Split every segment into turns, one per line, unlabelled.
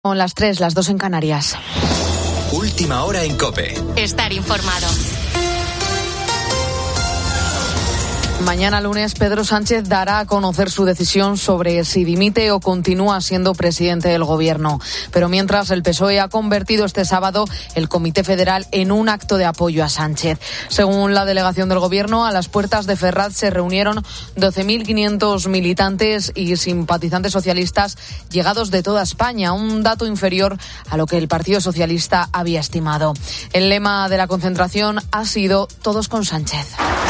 Son las 3, las 2 en Canarias.
Última hora en COPE.
Estar informado.
Mañana lunes, Pedro Sánchez dará a conocer su decisión sobre si dimite o continúa siendo presidente del Gobierno. Pero mientras, el PSOE ha convertido este sábado el Comité Federal en un acto de apoyo a Sánchez. Según la delegación del Gobierno, a las puertas de Ferraz se reunieron 12.500 militantes y simpatizantes socialistas llegados de toda España, un dato inferior a lo que el Partido Socialista había estimado. El lema de la concentración ha sido "Todos con Sánchez".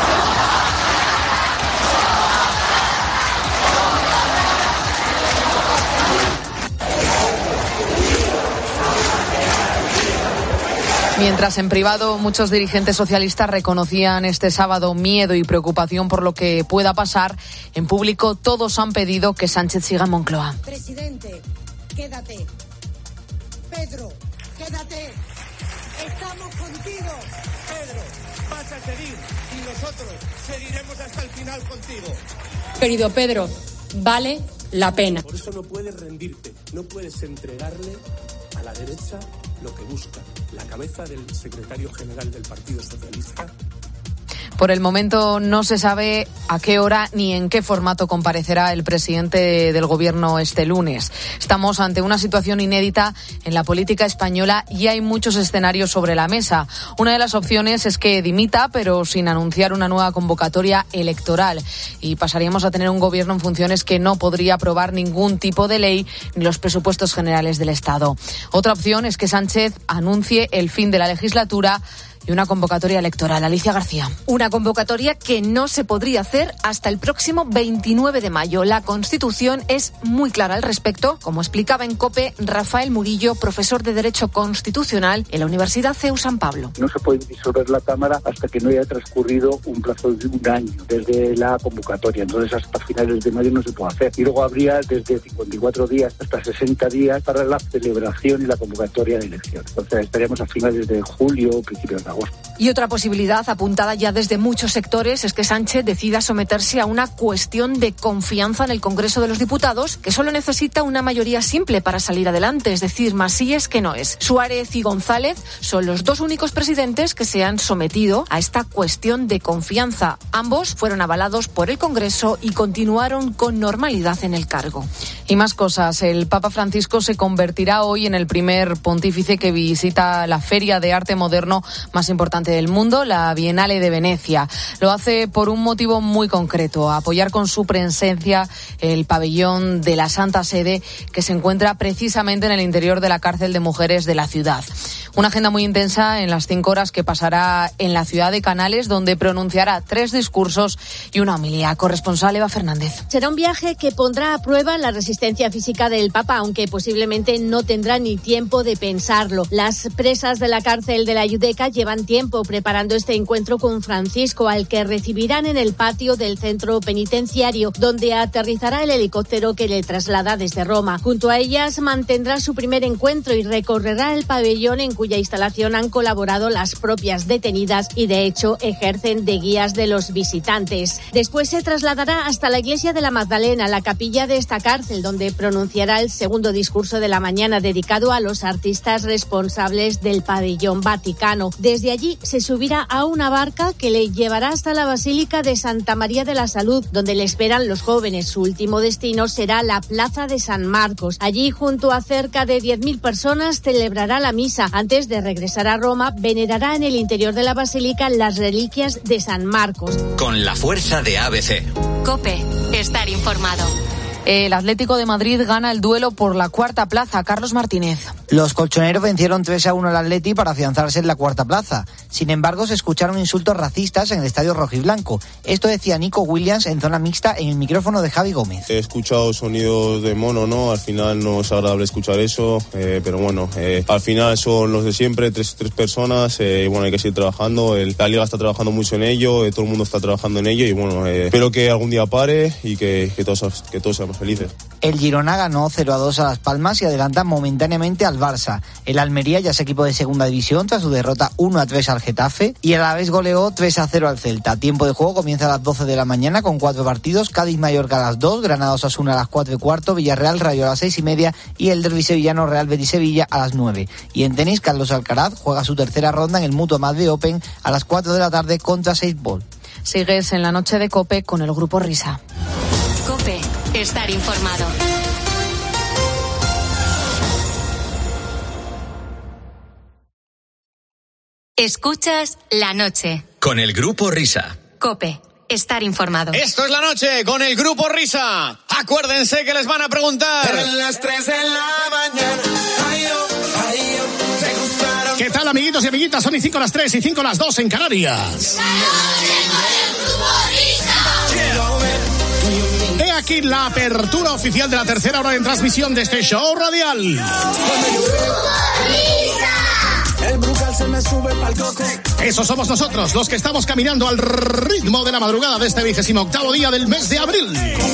Mientras en privado muchos dirigentes socialistas reconocían este sábado miedo y preocupación por lo que pueda pasar, en público todos han pedido que Sánchez siga en Moncloa.
Presidente, quédate. Pedro, quédate. Estamos contigo.
Pedro, vas a seguir y nosotros seguiremos hasta el final contigo.
Querido Pedro, vale la pena.
Por eso no puedes rendirte, no puedes entregarle a la derecha lo que busca, la cabeza del secretario general del Partido Socialista.
Por el momento no se sabe a qué hora ni en qué formato comparecerá el presidente del Gobierno este lunes. Estamos ante una situación inédita en la política española y hay muchos escenarios sobre la mesa. Una de las opciones es que dimita, pero sin anunciar una nueva convocatoria electoral. Y pasaríamos a tener un Gobierno en funciones que no podría aprobar ningún tipo de ley ni los presupuestos generales del Estado. Otra opción es que Sánchez anuncie el fin de la legislatura y una convocatoria electoral. Alicia García.
Una convocatoria que no se podría hacer hasta el próximo 29 de mayo. La Constitución es muy clara al respecto, como explicaba en COPE Rafael Murillo, profesor de Derecho Constitucional en la Universidad CEU San Pablo.
No se puede disolver la Cámara hasta que no haya transcurrido un plazo de un año desde la convocatoria. Entonces, hasta finales de mayo no se puede hacer. Y luego habría desde 54 días hasta 60 días para la celebración y la convocatoria de elecciones. Entonces, estaríamos a finales de julio o principios de agosto.
Y otra posibilidad apuntada ya desde muchos sectores es que Sánchez decida someterse a una cuestión de confianza en el Congreso de los Diputados, que solo necesita una mayoría simple para salir adelante, es decir, más síes que noes. Suárez y González son los dos únicos presidentes que se han sometido a esta cuestión de confianza. Ambos fueron avalados por el Congreso y continuaron con normalidad en el cargo.
Y más cosas. El Papa Francisco se convertirá hoy en el primer pontífice que visita la feria de arte moderno más importante del mundo, la Bienale de Venecia. Lo hace por un motivo muy concreto: apoyar con su presencia el pabellón de la Santa Sede, que se encuentra precisamente en el interior de la cárcel de mujeres de la ciudad. Una agenda muy intensa en las 5 horas que pasará en la ciudad de Canales, donde pronunciará 3 discursos y una homilía. Corresponsal Eva Fernández.
Será un viaje que pondrá a prueba la resistencia física del Papa, aunque posiblemente no tendrá ni tiempo de pensarlo. Las presas de la cárcel de la Judeca llevan tiempo preparando este encuentro con Francisco, al que recibirán en el patio del centro penitenciario, donde aterrizará el helicóptero que le traslada desde Roma. Junto a ellas mantendrá su primer encuentro y recorrerá el pabellón en cuya instalación han colaborado las propias detenidas y de hecho ejercen de guías de los visitantes. Después se trasladará hasta la iglesia de la Magdalena, la capilla de esta cárcel, donde pronunciará el segundo discurso de la mañana dedicado a los artistas responsables del pabellón Vaticano. Desde allí se subirá a una barca que le llevará hasta la Basílica de Santa María de la Salud, donde le esperan los jóvenes. Su último destino será la Plaza de San Marcos. Allí, junto a cerca de 10.000 personas, celebrará la misa. Antes de regresar a Roma, venerará en el interior de la Basílica las reliquias de San Marcos.
Con la fuerza de ABC.
COPE, estar informado.
El Atlético de Madrid gana el duelo por la 4ª plaza. Carlos Martínez.
Los colchoneros vencieron 3-1 al Atleti para afianzarse en la 4ª plaza. Sin embargo, se escucharon insultos racistas en el estadio rojiblanco. Esto decía Nico Williams en zona mixta en el micrófono de Javi Gómez.
He escuchado sonidos de mono, ¿no? Al final no es agradable escuchar eso, pero bueno, al final son los de siempre, tres personas, bueno, hay que seguir trabajando. La Liga está trabajando mucho en ello, todo el mundo está trabajando en ello y bueno, espero que algún día pare y que todo sea estamos felices.
El Girona ganó 0-2 a Las Palmas y adelanta momentáneamente al Barça. El Almería ya es equipo de segunda división tras su derrota 1-3 al Getafe y el Alavés goleó 3-0 al Celta. Tiempo de juego comienza a las 12 de la mañana con 4 partidos: Cádiz-Mallorca a las 2, Granada-Osasuna a las 4:15, Villarreal-Rayo a las 6:30 y el derbi sevillano Real Betis-Sevilla a las 9. Y en tenis, Carlos Alcaraz juega su tercera ronda en el Mutua Madrid Open a las 4 de la tarde contra Seidt Ball.
Sigues en la noche de COPE con el Grupo Risa.
COPE, estar informado. Escuchas La Noche.
Con el Grupo Risa.
COPE, estar informado.
Esto es La Noche con el Grupo Risa. Acuérdense que les van a preguntar.
En las 3 de la mañana. ¿Te gustaron?
¿Qué tal, amiguitos y amiguitas? Son y 5 las 3 y 5 las 2 en Canarias.
La Noche con el Grupo Risa.
He aquí la apertura oficial de la tercera hora de transmisión de este show radial.
El Brugal se me sube pa'l coco.
Eso somos nosotros, los que estamos caminando al ritmo de la madrugada de este 28º día del mes de abril.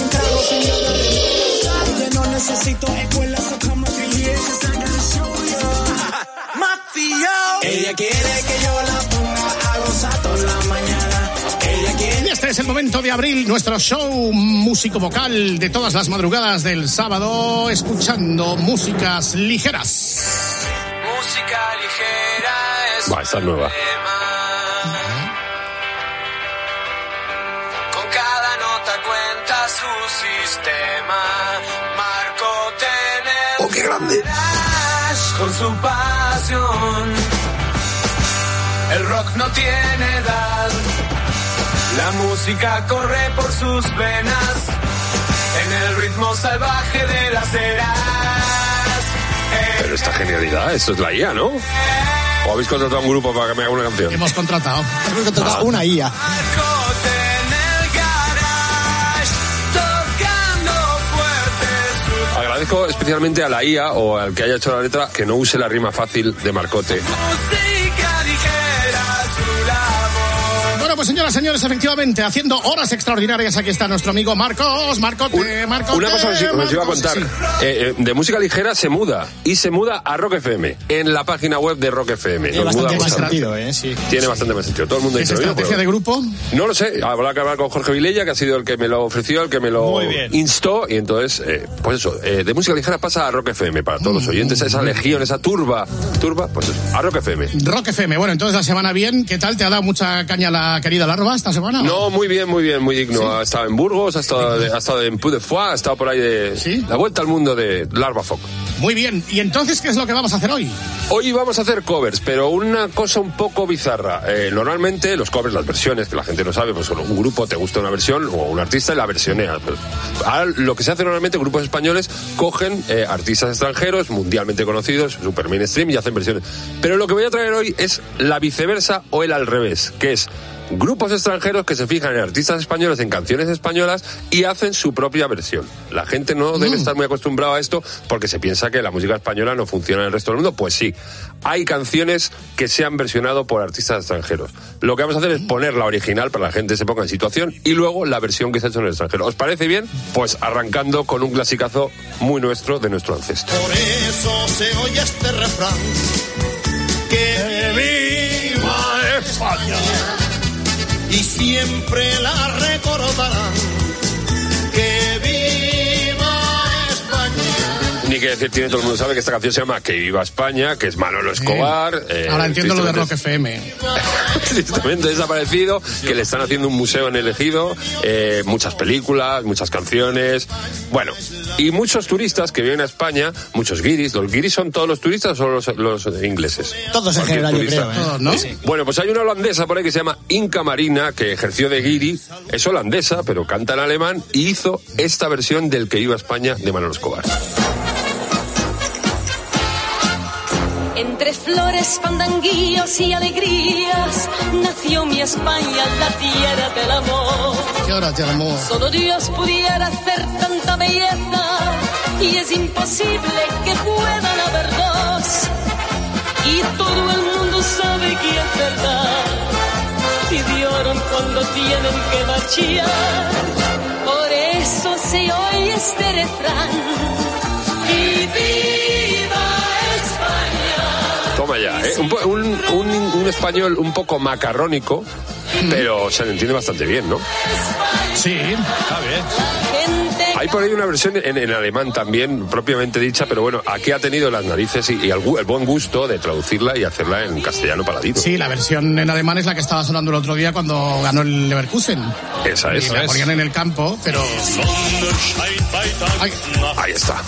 No necesito escuela, ella quiere que yo la ponga a gozar toda la mañana.
Y este es el momento de abril, nuestro show músico-vocal de todas las madrugadas del sábado, escuchando músicas ligeras.
Música ligera es
esta es nueva.
Con cada nota cuenta su sistema. Marco Tener.
¡Oh, qué grande!
Con su pasión. El rock no tiene edad. La música corre por sus venas. En el ritmo salvaje de las eras.
Pero esta genialidad, esto es la IA, ¿no? ¿O habéis contratado un grupo para que me haga una canción?
Hemos contratado una IA.
Agradezco especialmente a la IA o al que haya hecho la letra que no use la rima fácil de Marcote.
Bueno, pues señoras, señores, efectivamente, haciendo horas extraordinarias, aquí está nuestro amigo Marcos. Marcote.
Una cosa os iba a contar. Sí. De música ligera se muda a Rock FM, en la página web de Rock FM.
Tiene bastante más sentido, sí.
Tiene bastante más sentido. Todo el mundo
¿Es estrategia de grupo?
No lo sé. Habrá que hablar con Jorge Vilella, que ha sido el que me lo ofreció, el que me lo instó, y entonces, pues eso, de música ligera pasa a Rock FM, para todos los oyentes, esa legión, esa turba, pues eso, a Rock FM.
Rock FM. Bueno, entonces la semana bien. ¿Qué tal? ¿Te ha dado mucha caña la querida Larva esta semana?
No, muy bien, muy digno. ¿Sí? Ha estado en Burgos, ha estado en Puy de Fou, ha estado por ahí de la vuelta al mundo de Larva Folk.
Muy bien. ¿Y entonces qué es lo que vamos a hacer hoy?
Hoy vamos a hacer covers, pero una cosa un poco bizarra. Normalmente los covers, las versiones, que la gente no sabe, pues un grupo te gusta una versión o un artista y la versionea. Pues, ahora, lo que se hace normalmente, grupos españoles cogen artistas extranjeros mundialmente conocidos, super mainstream, y hacen versiones. Pero lo que voy a traer hoy es la viceversa o el al revés, que es grupos extranjeros que se fijan en artistas españoles, en canciones españolas, y hacen su propia versión. La gente no debe estar muy acostumbrada a esto porque se piensa que la música española no funciona en el resto del mundo. Pues sí, hay canciones que se han versionado por artistas extranjeros. Lo que vamos a hacer es poner la original para que la gente se ponga en situación y luego la versión que se ha hecho en el extranjero. ¿Os parece bien? Pues arrancando con un clasicazo muy nuestro, de nuestro ancestro.
Por eso se oye este refrán: que viva España. Y siempre la recordarán. Que viva España.
Ni que decir tiene, todo el mundo sabe que esta canción se llama Que viva España, que es Manolo Escobar.
Ahora entiendo lo de Rock FM.
Tristemente desaparecido, que le están haciendo un museo en el Ejido, muchas películas, muchas canciones. Bueno, y muchos turistas que vienen a España, muchos guiris. ¿Los guiris son todos los turistas o los ingleses?
Todos en general, yo creo,
todos, ¿no? Sí. Bueno, pues hay una holandesa por ahí que se llama Inca Marina, que ejerció de guiri, es holandesa, pero canta en alemán, y hizo esta versión del Que viva España de Manolo Escobar.
Entre flores, fandanguillos y alegrías nació mi España, la tierra del amor.
Tierra del amor.
Solo Dios pudiera hacer tanta belleza y es imposible que puedan haber dos. Y todo el mundo sabe que es verdad. Pidieron cuando cuando tienen que marchar. Por eso se oye este refrán. Y viva España.
Toma ya, un español un poco macarrónico, pero se le entiende bastante bien, ¿no?
Sí, está bien.
Hay por ahí una versión en alemán también, propiamente dicha, pero bueno, aquí ha tenido las narices y el buen gusto de traducirla y hacerla en castellano paladino.
Sí, la versión en alemán es la que estaba sonando el otro día cuando ganó el Leverkusen.
Esa es.
Y la ponían en el campo, pero...
Ahí está.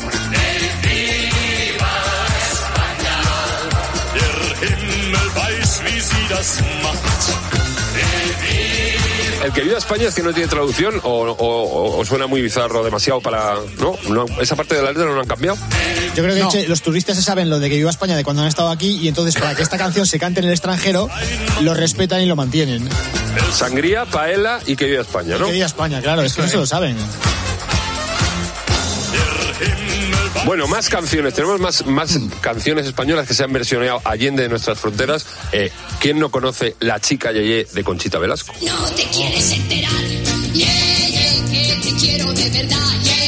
El que viva España es que no tiene traducción o suena muy bizarro, demasiado para... ¿No? Esa parte de la letra no lo han cambiado.
Yo creo que los turistas se saben lo de que viva España de cuando han estado aquí y entonces para que esta canción se cante en el extranjero lo respetan y lo mantienen.
Sangría, paella y que viva España, ¿no?
Que viva España, claro, es que no se lo saben.
Bueno, más canciones. Tenemos más canciones españolas que se han versionado allende nuestras fronteras. ¿Quién no conoce La chica Yeye de Conchita Velasco?
No te quieres enterar, que te quiero de verdad,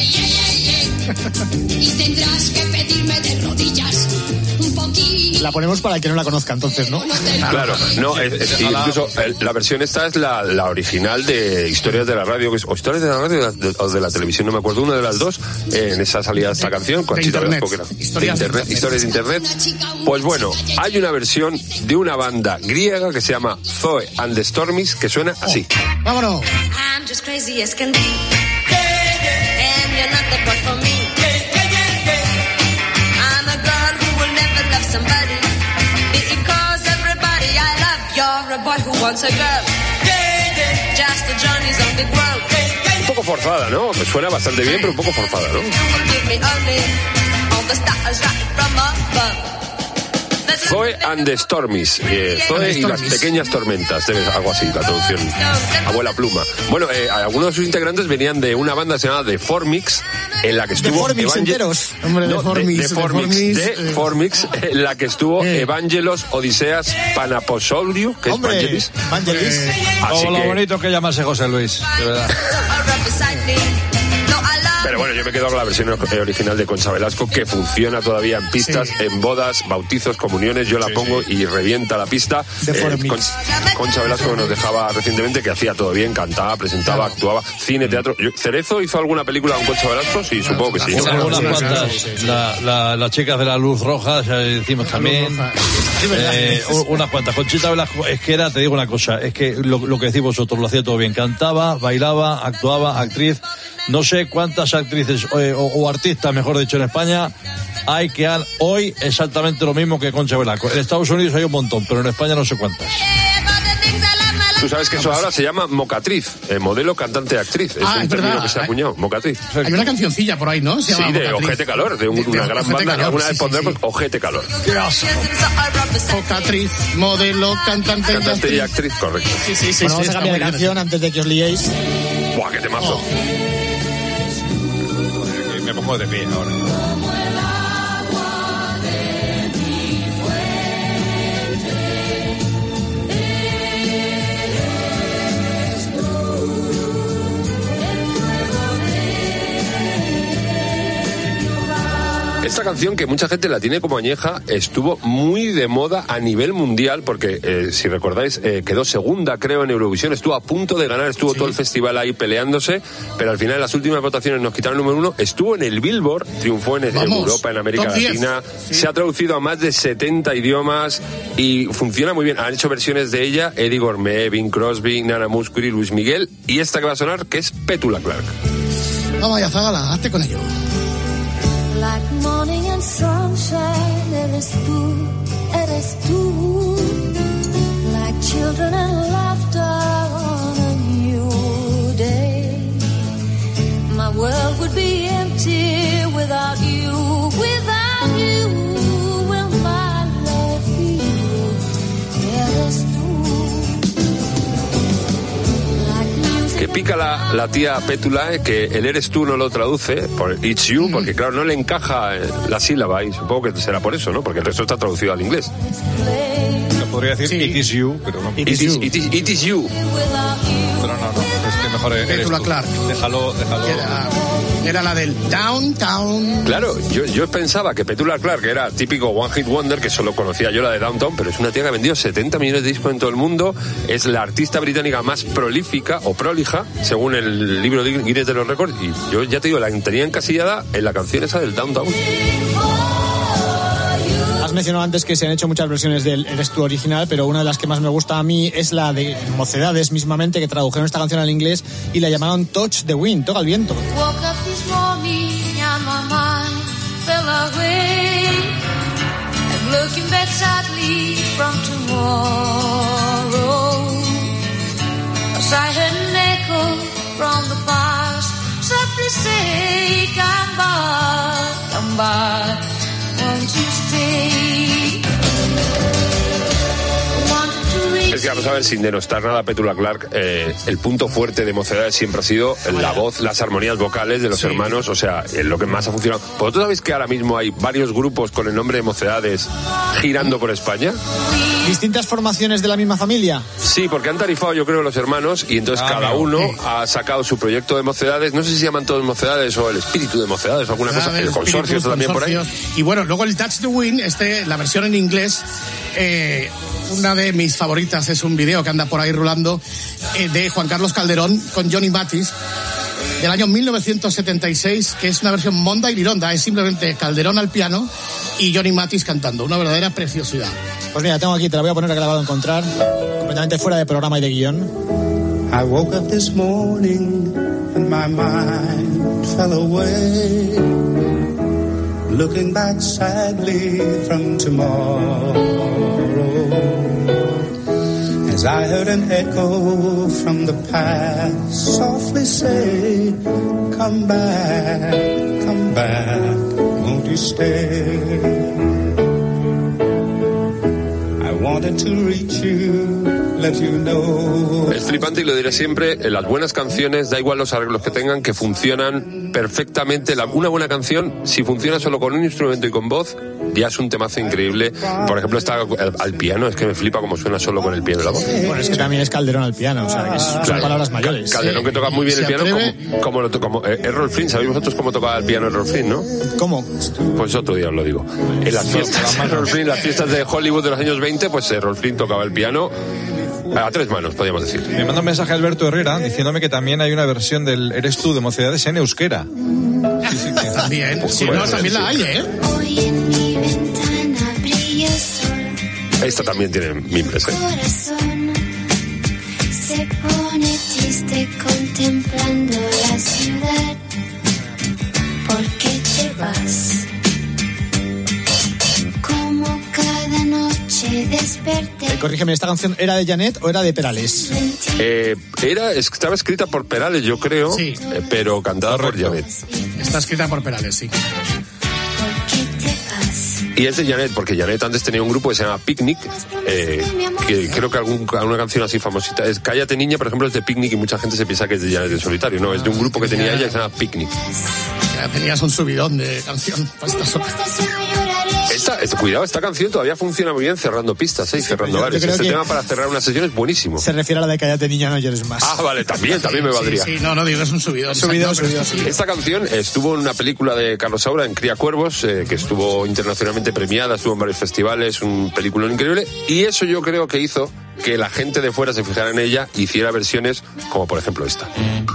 y tendrás que pedirme de rodillas un poquito.
La ponemos para el que no la conozca, entonces, ¿no?
Claro, no, incluso la versión esta es la original de Historias de la Radio, o Historias de la Radio o de la televisión, no me acuerdo, una de las dos, en esa salida de esta canción, Conchita Velasco, que era historias de Internet. Pues bueno, hay una versión de una banda griega que se llama Zoe and the Stormies, que suena así.
¡Vámonos!
I'm just crazy as can be, and you're not the boy for me. I'm a girl who will never love somebody because everybody I love. You're a boy who wants a girl, just a Johnny's on big world.
Un poco forzada, ¿no? Me suena bastante bien, pero un poco forzada, ¿no? Zoe and the Stormies, Zoe y las pequeñas tormentas, algo así, la traducción, abuela pluma. Bueno, algunos de sus integrantes venían de una banda que se llamaba The Formix, en la que estuvo Formix, en la que estuvo Evangelos Odiseas Panaposoliu, que es Vangelis.
Como lo bonito que llamase José Luis, de verdad.
Pero bueno, yo me quedo con la versión original de Concha Velasco, que funciona todavía en pistas, en bodas, bautizos, comuniones. Yo la pongo y revienta la pista. Concha Velasco nos dejaba recientemente, que hacía todo bien, cantaba, presentaba, actuaba, cine, teatro. ¿Cerezo hizo alguna película con Concha Velasco? Sí, supongo que sí.
Algunas cuantas. Las chicas de la luz roja, ya decimos también. Unas cuantas. Conchita Velasco, es que era, te digo una cosa, es que lo que decís vosotros, lo hacía todo bien. Cantaba, bailaba, actuaba, actriz. No sé cuántas actrices o artistas, mejor dicho, en España hay que han hoy exactamente lo mismo que Concha Velasco. En Estados Unidos hay un montón, pero en España no sé cuántas.
Tú sabes que eso ahora se llama mocatriz, modelo, cantante, actriz. Es un término que se ha acuñado, mocatriz.
Hay una cancioncilla por ahí, ¿no?
Sí, de Ojete Calor, de una gran banda que alguna vez pondremos, Ojete Calor.
Mocatriz, modelo, cantante
y actriz, correcto.
Sí, bueno, vamos a cambiar de canción antes de que os liéis.
Buah, qué temazo.
Me pongo de pie ahora.
Esta canción, que mucha gente la tiene como añeja, estuvo muy de moda a nivel mundial, porque si recordáis, quedó segunda, creo, en Eurovisión, estuvo a punto de ganar, estuvo todo el festival ahí peleándose, pero al final en las últimas votaciones nos quitaron el número 1, estuvo en el Billboard, triunfó en Europa, en América Latina, se ha traducido a más de 70 idiomas y funciona muy bien. Han hecho versiones de ella Eddie Gourmet, Bing Crosby, Nana Muscuri, Luis Miguel, y esta que va a sonar, que es Petula Clark.
Vamos allá, Zagala, hazte con ello.
Like morning and sunshine, eres tú. Like children and laughter on a new day. My world would be empty without you, will my love be you, eres tú.
Que pica la tía Pétula, que el eres tú no lo traduce por it's you, porque claro, no le encaja la sílaba y supongo que será por eso, ¿no? Porque el resto está traducido al inglés.
podría decir It Is You, pero no.
It is you.
Pero no, es que mejor eres
Petula
tú.
Clark.
Déjalo.
Era la del Downtown.
Claro, yo pensaba que Petula Clark era típico One Hit Wonder, que solo conocía yo la de Downtown, pero es una tía que ha vendido 70 millones de discos en todo el mundo. Es la artista británica más prolífica o prolija, según el libro de Guinness de los Récords. Y yo ya te digo, la tenía encasillada en la canción esa del Downtown.
Has mencionado antes que se han hecho muchas versiones del Eres tú original, pero una de las que más me gusta a mí es la de Mocedades, mismamente, que tradujeron esta canción al inglés y la llamaron Touch the Wind, toca el viento.
Woke up this morning and my mind fell away, and looking back sadly from tomorrow, as I heard an echo from the past softly say, come back, won't you stay?
Es que vamos a ver, sin denostar nada a Petula Clark, el punto fuerte de Mocedades siempre ha sido la voz, las armonías vocales de los hermanos, o sea, es lo que más ha funcionado. ¿Vosotros sabéis que ahora mismo hay varios grupos con el nombre de Mocedades girando por España?
¿Distintas formaciones de la misma familia?
Sí, porque han tarifado, yo creo, los hermanos, y entonces cada uno ha sacado su proyecto de Mocedades. No sé si se llaman todos Mocedades o el espíritu de Mocedades o alguna cosa. El consorcio está también por ahí.
Y bueno, luego el Touch the Wind, la versión en inglés, una de mis favoritas es un video que anda por ahí rulando de Juan Carlos Calderón con Johnny Mathis del año 1976, que es una versión monda y lironda, es simplemente Calderón al piano y Johnny Mathis cantando, una verdadera preciosidad.
Pues mira, tengo aquí, te la voy a poner acabado de encontrar, completamente fuera de programa y de guión.
I woke up this morning and my mind fell away, looking back sadly from tomorrow, as I heard an echo from the past softly say, come back, won't you stay? I wanted to reach you, let you know.
Es flipante y lo diré siempre, en las buenas canciones, da igual los arreglos que tengan, que funcionan perfectamente. Una buena canción, si funciona solo con un instrumento y con voz, ya es un temazo increíble. Por ejemplo, está al piano, es que me flipa cómo suena solo con el piano y la voz.
Bueno, es que también es Calderón al piano, o sea, que son palabras mayores.
Calderón, que toca muy bien el piano, como Errol Flynn. ¿Sabéis vosotros cómo tocaba el piano Errol Flynn, no?
¿Cómo?
Pues otro día os lo digo. En las fiestas, Errol Flynn, las fiestas de Hollywood de los años 20, pues Errol Flynn tocaba el piano a tres manos, podríamos decir.
Me manda un mensaje Alberto Herrera diciéndome que también hay una versión del Eres tú de Mocedades en euskera.
Sí, también. Sí, no, también la hay, ¿eh?
Esta también tiene mimbres, ¿eh?
Se pone triste contemplando la ciudad. ¿Por qué te vas? Como cada noche desperté.
Corrígeme, ¿esta canción era de Janet o era de Perales?
Estaba escrita por Perales, yo creo, sí. Pero cantada por Janet.
Está escrita por Perales, sí.
Y es de Janet, porque Janet antes tenía un grupo que se llama Picnic, que creo que alguna canción así famosita es Cállate Niña, por ejemplo, es de Picnic y mucha gente se piensa que es de Janet en solitario. No, es de un grupo que tenía ella que se llama Picnic.
Ya tenías un subidón de canción para estas horas.
Cuidado, esta canción todavía funciona muy bien cerrando pistas, cerrando bares. Este tema para cerrar una sesión es buenísimo.
Se refiere a la de Cállate Niña, no llores más.
Ah, vale, también me valdría.
Sí, no digo, es un subidón.
Esta canción estuvo en una película de Carlos Saura, en Cría Cuervos, que estuvo internacionalmente premiada, estuvo en varios festivales, un película increíble, y eso yo creo que hizo que la gente de fuera se fijara en ella y hiciera versiones como por ejemplo esta.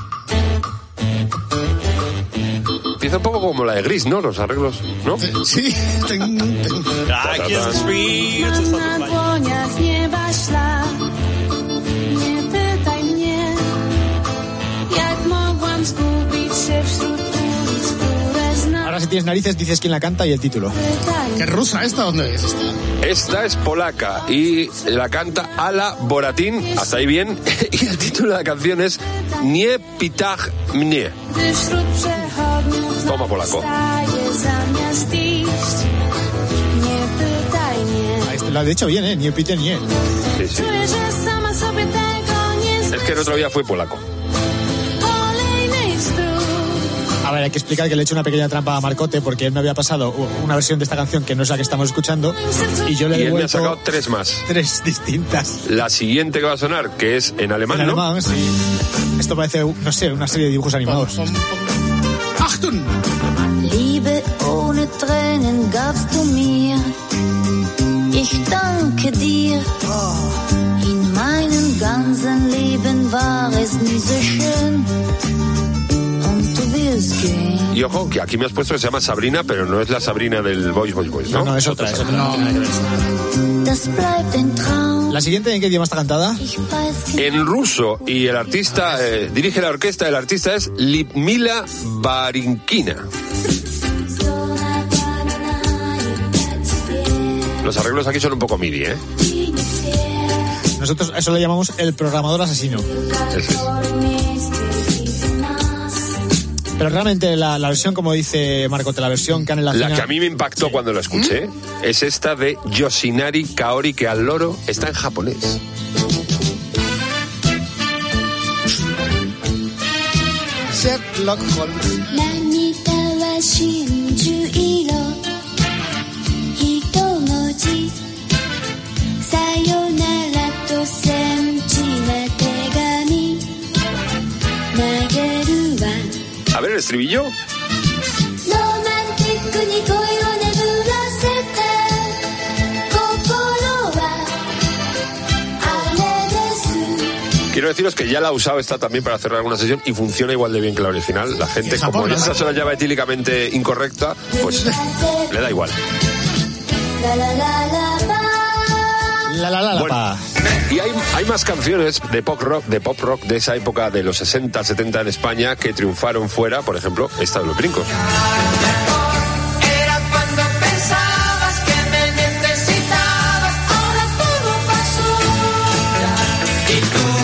Empieza un poco como la de Gris, ¿no? Los arreglos, ¿no?
Sí.
Ahora si tienes narices dices quién la canta y el título.
¿Qué rusa esta? ¿Dónde es esta?
Esta es polaca y la canta Ala Boratín, hasta ahí bien, y el título de la canción es Nie Pitach Mnie. Toma, polaco.
Lo ha dicho bien, Nie Pitach Nie.
Sí. Es que el otro día fue polaco.
A ver, hay que explicar que le he hecho una pequeña trampa a Marcote porque él me había pasado una versión de esta canción que no es la que estamos escuchando y yo le he
él me ha
devuelto
sacado 3 más.
3 distintas.
La siguiente que va a sonar, que es en alemán,
En
¿no?
alemán, sí. Esto parece, no sé, una serie de dibujos animados.
¡Achtung!
Liebe ohne Tränen gabst du mir. Ich danke dir. In meinem ganzen Leben war es nie so schön. Und du willst gehen.
Y ojo, que aquí me has puesto que se llama Sabrina, pero no es la Sabrina del Boys, ¿no?
No, es otra. No.
Das bleibt ein Traum.
¿La siguiente en qué idioma está cantada?
En ruso, y el artista dirige la orquesta, el artista es Lyudmila Barinkina. Los arreglos aquí son un poco MIDI, ¿eh?
Nosotros a eso le llamamos el programador asesino.
Ese es.
Pero realmente la versión, como dice Marcote, la versión canela fina...
La que a mí me impactó cuando la escuché es esta de Yoshinari Kaori, que al loro está en japonés.
Sherlock Holmes.
A ver, el estribillo. Quiero deciros que ya la he usado esta también para cerrar alguna sesión y funciona igual de bien que la original. La gente, como esta se la llama etílicamente incorrecta, pues le da igual. Bueno, y hay más canciones de pop rock de esa época de los 60, 70 en España que triunfaron fuera, por ejemplo, esta de Los Brincos.
Era cuando pensabas que me necesitabas, ahora todo pasó. Y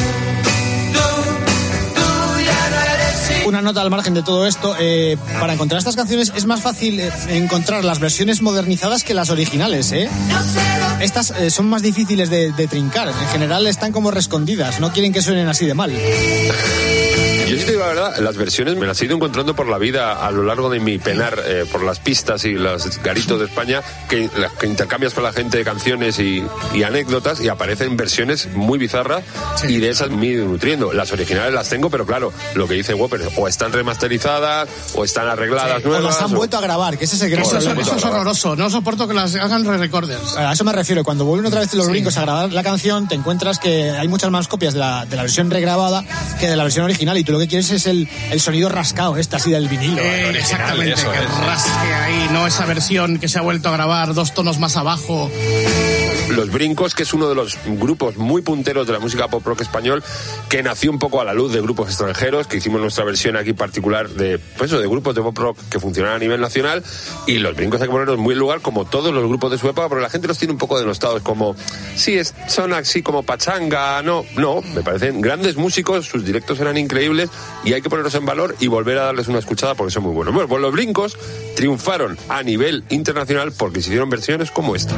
tú ya no eres.
Una nota al margen de todo esto, para encontrar estas canciones es más fácil encontrar las versiones modernizadas que las originales, ¿eh? Estas son más difíciles de trincar. En general están como rescondidas, no quieren que suenen así de mal.
Yo sí te digo la verdad, las versiones me las he ido encontrando por la vida a lo largo de mi penar por las pistas y los garitos de España, que intercambias con la gente canciones y anécdotas, y aparecen versiones muy bizarras, y de esas me he ido nutriendo. Las originales las tengo, pero claro, lo que dice Whopper, o están remasterizadas o están arregladas nuevas.
O las han vuelto a grabar, que ese es el gran problema.
Eso es horroroso, no soporto que las hagan re-recorders.
A eso me refiero, cuando vuelven otra vez Los Brincos a grabar la canción, te encuentras que hay muchas más copias de la versión regrabada que de la versión original, y tú lo que quieres es el sonido rascado, así del vinilo.
Exactamente,
eso,
que rasque ahí, no esa versión que se ha vuelto a grabar 2 tonos más abajo.
Los Brincos, que es uno de los grupos muy punteros de la música pop rock español, que nació un poco a la luz de grupos extranjeros, que hicimos nuestra versión aquí particular de grupos de pop rock que funcionaban a nivel nacional, y Los Brincos hay que ponerlos muy en lugar, como todos los grupos de su época, porque la gente los tiene un poco denostados, como, sí, son así como pachanga, no, me parecen grandes músicos, sus directos eran increíbles, y hay que ponerlos en valor y volver a darles una escuchada porque son muy buenos. Bueno, pues Los Brincos triunfaron a nivel internacional porque se hicieron versiones como esta.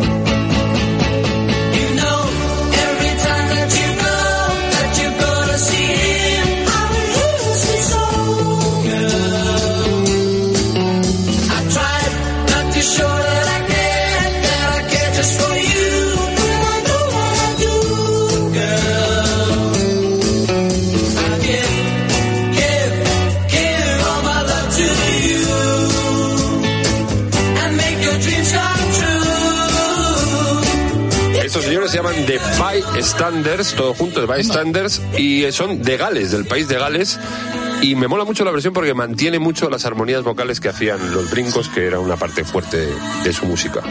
Estos señores se llaman The Bystanders, todo junto, The Bystanders, y son de Gales, del país de Gales. Y me mola mucho la versión porque mantiene mucho las armonías vocales que hacían Los Brincos, que era una parte fuerte de su música.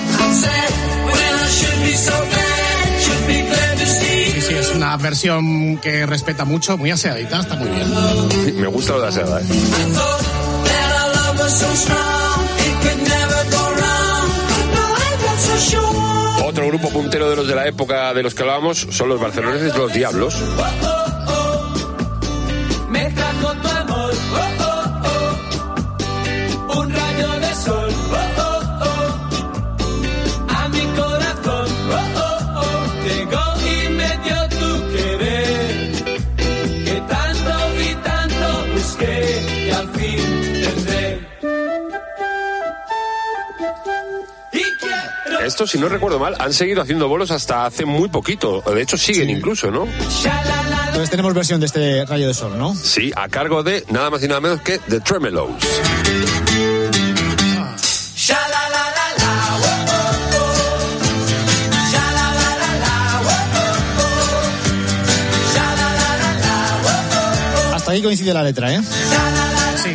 Sí, es una versión que respeta mucho, muy aseadita, está muy bien.
Me gusta lo de aseada, Otro grupo puntero de los de la época de los que hablábamos son los barceloneses, Los Diablos.
Me trajo tu amor, un rayo de sol, a mi corazón, llegó y me dio tu querer, que tanto y tanto busqué, y al fin
Esto, si no recuerdo mal, han seguido haciendo bolos hasta hace muy poquito. De hecho, siguen incluso, ¿no?
Entonces tenemos versión de este Rayo de Sol, ¿no?
Sí, a cargo de nada más y nada menos que The Tremeloes.
Hasta ahí coincide la letra, ¿eh?
Sí.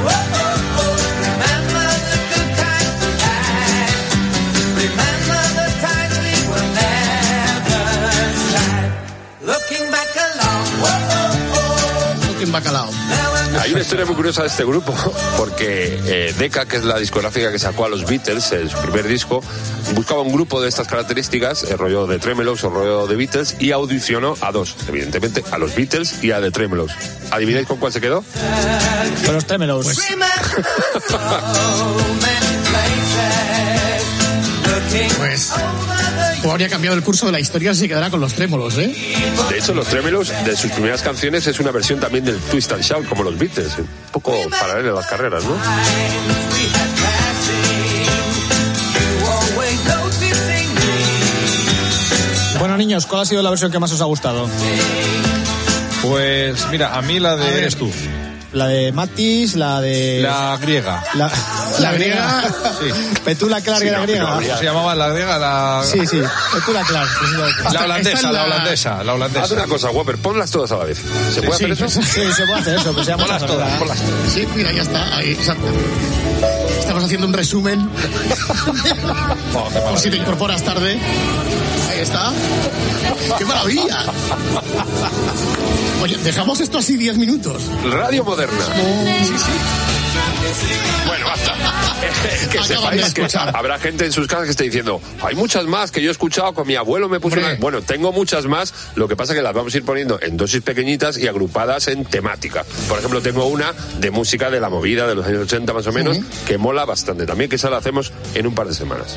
Bacalao.
Hay una historia muy curiosa de este grupo, porque Decca, que es la discográfica que sacó a los Beatles, su primer disco, buscaba un grupo de estas características, el rollo de Tremeloes o el rollo de Beatles, y audicionó a dos, evidentemente, a los Beatles y a The Tremeloes. ¿Adivináis con cuál se quedó?
Con los Tremeloes.
Pues o habría cambiado el curso de la historia, se quedará con los Trémolos, ¿eh?
De hecho, los Tremeloes, de sus primeras canciones, es una versión también del Twist and Shout, como los Beatles. Un poco paralela a las carreras, ¿no?
Bueno, niños, ¿cuál ha sido la versión que más os ha gustado?
Pues mira, a mí la de Eres tú.
La de Matis, la de...
La griega.
La griega.
Sí.
Petula Clark, era griega.
Se llamaba la griega, la...
Sí, Petula Clark.
La holandesa.
Haz una cosa, Whopper, ponlas todas a la vez. ¿Se puede hacer eso?
Sí, se puede hacer eso. Pues se
ponlas todas.
Sí, mira, ya está. Ahí, exacto. Estamos haciendo un resumen. Por si te incorporas tarde. Ahí está. ¡Qué maravilla! Oye, dejamos esto así 10 minutos.
Radio Moderna.
Sí.
Bueno, basta. Que sepáis que habrá gente en sus casas que esté diciendo, hay muchas más que yo he escuchado, con mi abuelo me puso una... Bueno, tengo muchas más, lo que pasa es que las vamos a ir poniendo en dosis pequeñitas y agrupadas en temática. Por ejemplo, tengo una de música de la movida de los años 80 más o menos, que mola bastante también, que esa la hacemos en un par de semanas.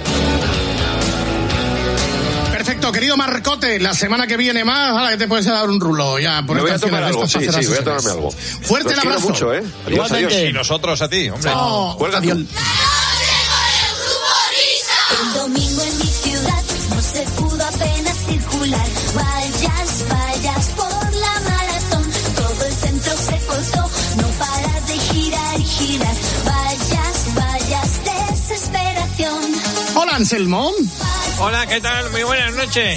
Perfecto, querido Marcote, la semana que viene más, ahora que te puedes dar un rulo ya.
Me voy a tomar algo, sí, voy a tomarme algo.
Fuerte el abrazo.
Mucho, ¿eh?
Adiós. Y nosotros a ti, hombre.
Cuelga tú.
El domingo en mi ciudad no se pudo apenas circular. Vayas por la maratón. Todo el centro se cortó, no paras de girar y girar. Vayas, desesperación.
Hola, Anselmo.
Hola, ¿qué tal? Muy buenas noches.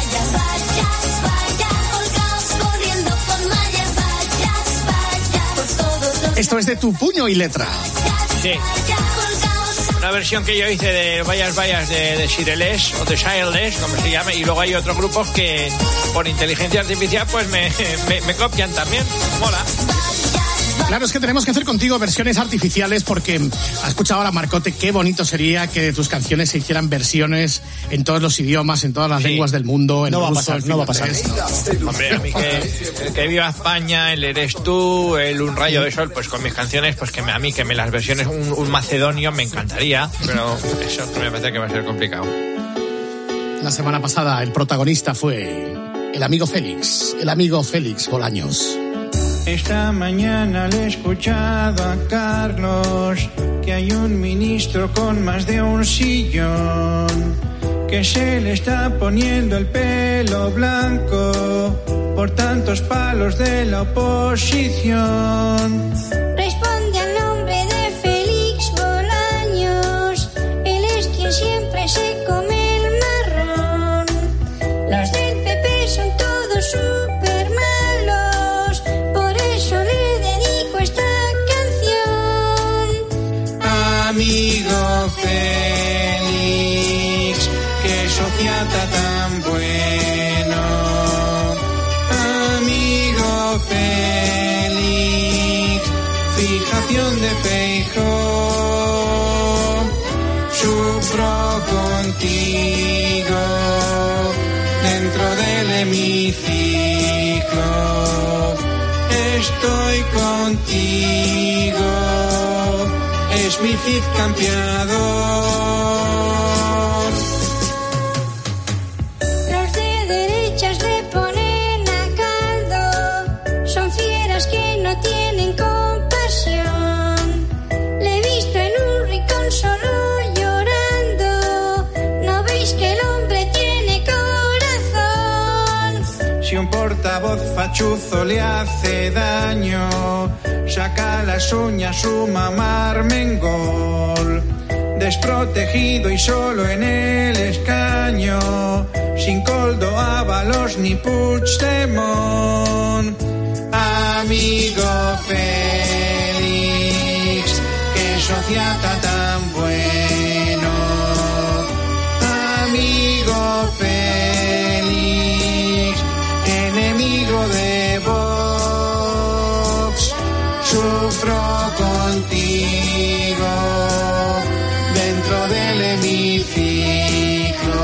Esto es de Tu puño y letra.
Sí. Una versión que yo hice de Vayas de Shirelles o de Shirelles, como se llame, y luego hay otros grupos que por inteligencia artificial pues me copian también. Mola.
Claro, es que tenemos que hacer contigo versiones artificiales porque ha escuchado ahora Marcote, qué bonito sería que de tus canciones se hicieran versiones en todos los idiomas, en todas las lenguas del mundo.
No va a pasar.
Hombre, a mí que viva España, el Eres tú, el Un rayo de sol, pues con mis canciones, pues que a mí que me las versiones un macedonio me encantaría, pero eso me parece que va a ser complicado.
La semana pasada el protagonista fue el amigo Félix Bolaños.
Esta mañana le he escuchado a Carlos que hay un ministro con más de un sillón, que se le está poniendo el pelo blanco por tantos palos de la oposición.
Responde al nombre de Félix Bolaños. Él es quien siempre se come el marrón. Los del PP son todos súper malos. Por eso le dedico esta canción.
Amigo Félix, qué sociata tan bueno. Amigo Félix, fijación de Feijóo. Sufro contigo dentro del hemiciclo. Estoy contigo, es mi Cid campeador.
Los de derechas le ponen a caldo. Son fieras que no tienen compasión. Le he visto en un rincón solo llorando. No es que el hombre tiene corazón.
Si un portavoz fachuzo le hace daño, saca las uñas su mamá Armengol. Desprotegido y solo en el escaño, sin Koldo, Ábalos ni Puigdemont. Amigo Félix, qué sociata tan bueno. Amigo Félix, enemigo de Vox, sufro contigo dentro del hemiciclo.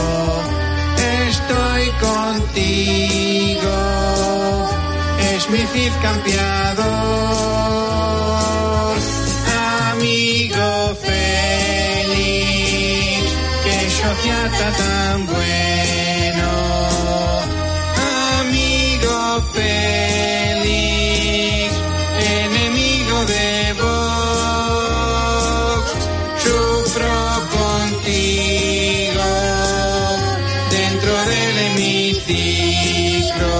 Estoy contigo, es mi Cid campeador. Amigo Félix, que sociata tan bueno. Amigo Félix, enemigo de Vox, sufro contigo dentro del hemiciclo.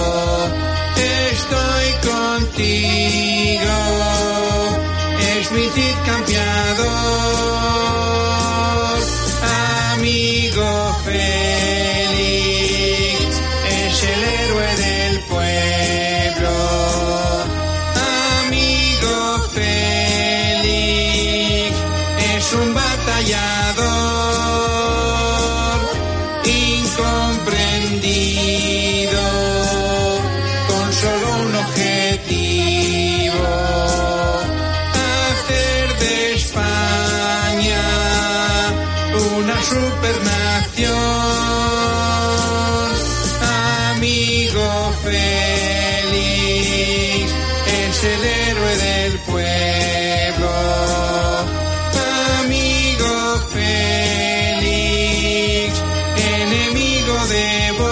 Estoy contigo, es mi Cid campeador. Amigo Félix, es el héroe del pueblo. Amigo Félix, es un batallador incomprendido, con solo un objetivo: hacer de España una supernación. Amigo Félix, es el héroe del pueblo. Amigo Félix, enemigo de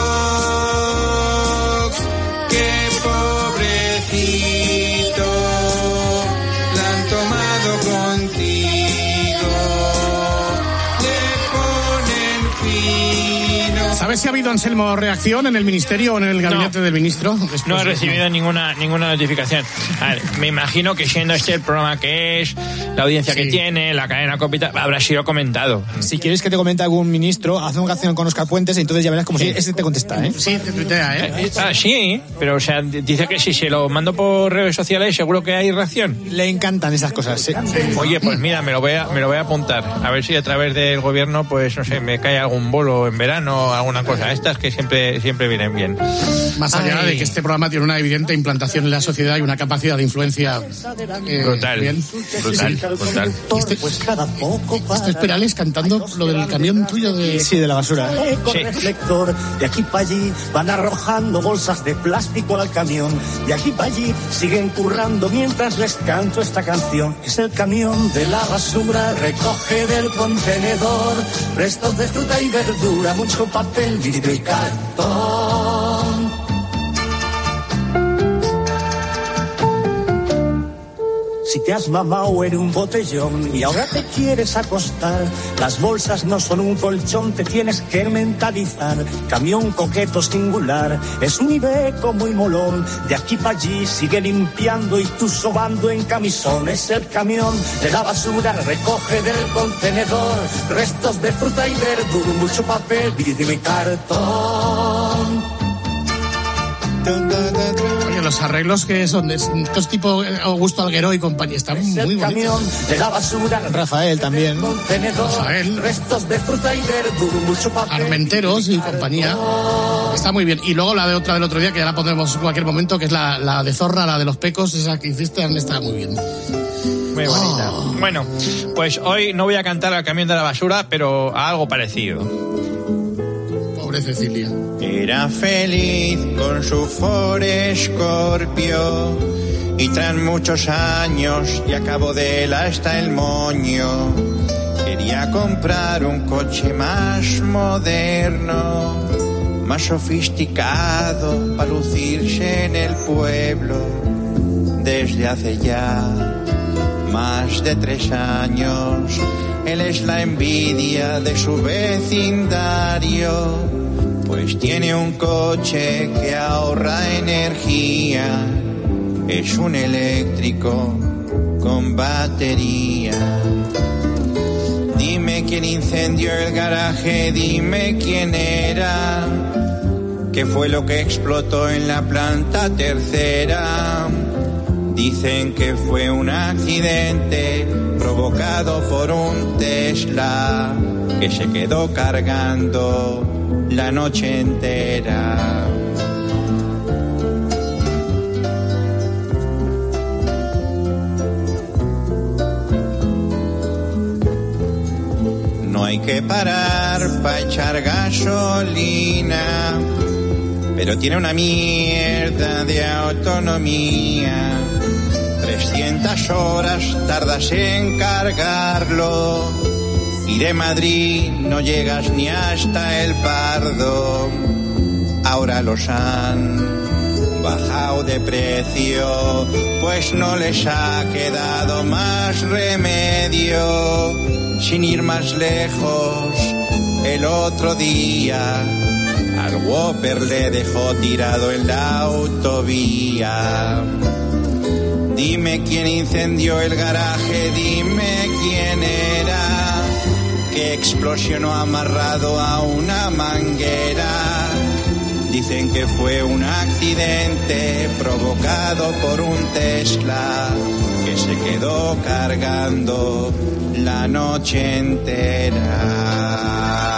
Vox, qué pobrecito, la han tomado contigo, le ponen fino.
¿Sabes si ha habido, Anselmo, reacción en el ministerio o en el gabinete del ministro?
No he recibido ninguna notificación. A ver, me imagino que siendo este el programa que es, la audiencia que tiene, la cadena COPE, habrá sido comentado.
Si quieres que te comente algún ministro, haz una canción con Óscar Puentes y entonces ya verás como si ese te contesta, ¿eh?
Sí, te tuitea, ¿eh?
Sí, pero o sea, dice que si se lo mando por redes sociales seguro que hay reacción.
Le encantan esas cosas, sí.
Oye, pues mira, me lo voy a apuntar. A ver si a través del gobierno, pues no sé, me cae algún bolo en verano, alguna cosa. Estas que siempre vienen bien.
Más allá de que este programa tiene una evidente implantación en la sociedad y una capacidad de influencia
brutal.
Bien.
Brutal.
Este es Perales cantando lo del camión tuyo de...
Sí, de la basura.
Con reflector, de aquí para allí van arrojando bolsas de plástico al camión. De aquí para allí siguen currando mientras les canto esta canción. Es el camión de la basura, recoge del contenedor restos de fruta y verdura, mucho papel, vidrio y cartón. Si te has mamado en un botellón y ahora te quieres acostar, las bolsas no son un colchón, te tienes que mentalizar. Camión coqueto singular, es un Ibeco muy molón. De aquí para allí sigue limpiando y tú sobando en camisón. Es el camión de la basura, recoge del contenedor restos de fruta y verdura, mucho papel, vidrio y cartón.
Oye, los arreglos que son estos tipo Augusto Algueró y compañía están muy bonitos.
De la basura,
Rafael también.
Rafael,
restos de fruta y verdura, mucho papel,
Armenteros y compañía. Está muy bien. Y luego la de otra del otro día, que ya la pondremos en cualquier momento, que es la de Zorra, la de los pecos, esa que hiciste, está muy bien.
Muy bonita. Bueno, pues hoy no voy a cantar al camión de la basura, pero a algo parecido.
Pobre Cecilia.
Era feliz con su Ford Scorpio y tras muchos años y acabó de él hasta el moño. Quería comprar un coche más moderno, más sofisticado para lucirse en el pueblo. Desde hace ya más de 3 años Él es la envidia de su vecindario, pues tiene un coche que ahorra energía. Es un eléctrico con batería. Dime quién incendió el garaje, dime quién era. ¿Qué fue lo que explotó en la planta tercera? Dicen que fue un accidente provocado por un Tesla que se quedó cargando la noche entera. No hay que parar para echar gasolina, pero tiene una mierda de autonomía. 300 horas tardas en cargarlo y de Madrid no llegas ni hasta El Pardo. Ahora los han bajado de precio, pues no les ha quedado más remedio. Sin ir más lejos, el otro día al Whopper le dejó tirado en la autovía. Dime quién incendió el garaje, dime quién era, que explosionó amarrado a una manguera. Dicen que fue un accidente provocado por un Tesla que se quedó cargando la noche entera.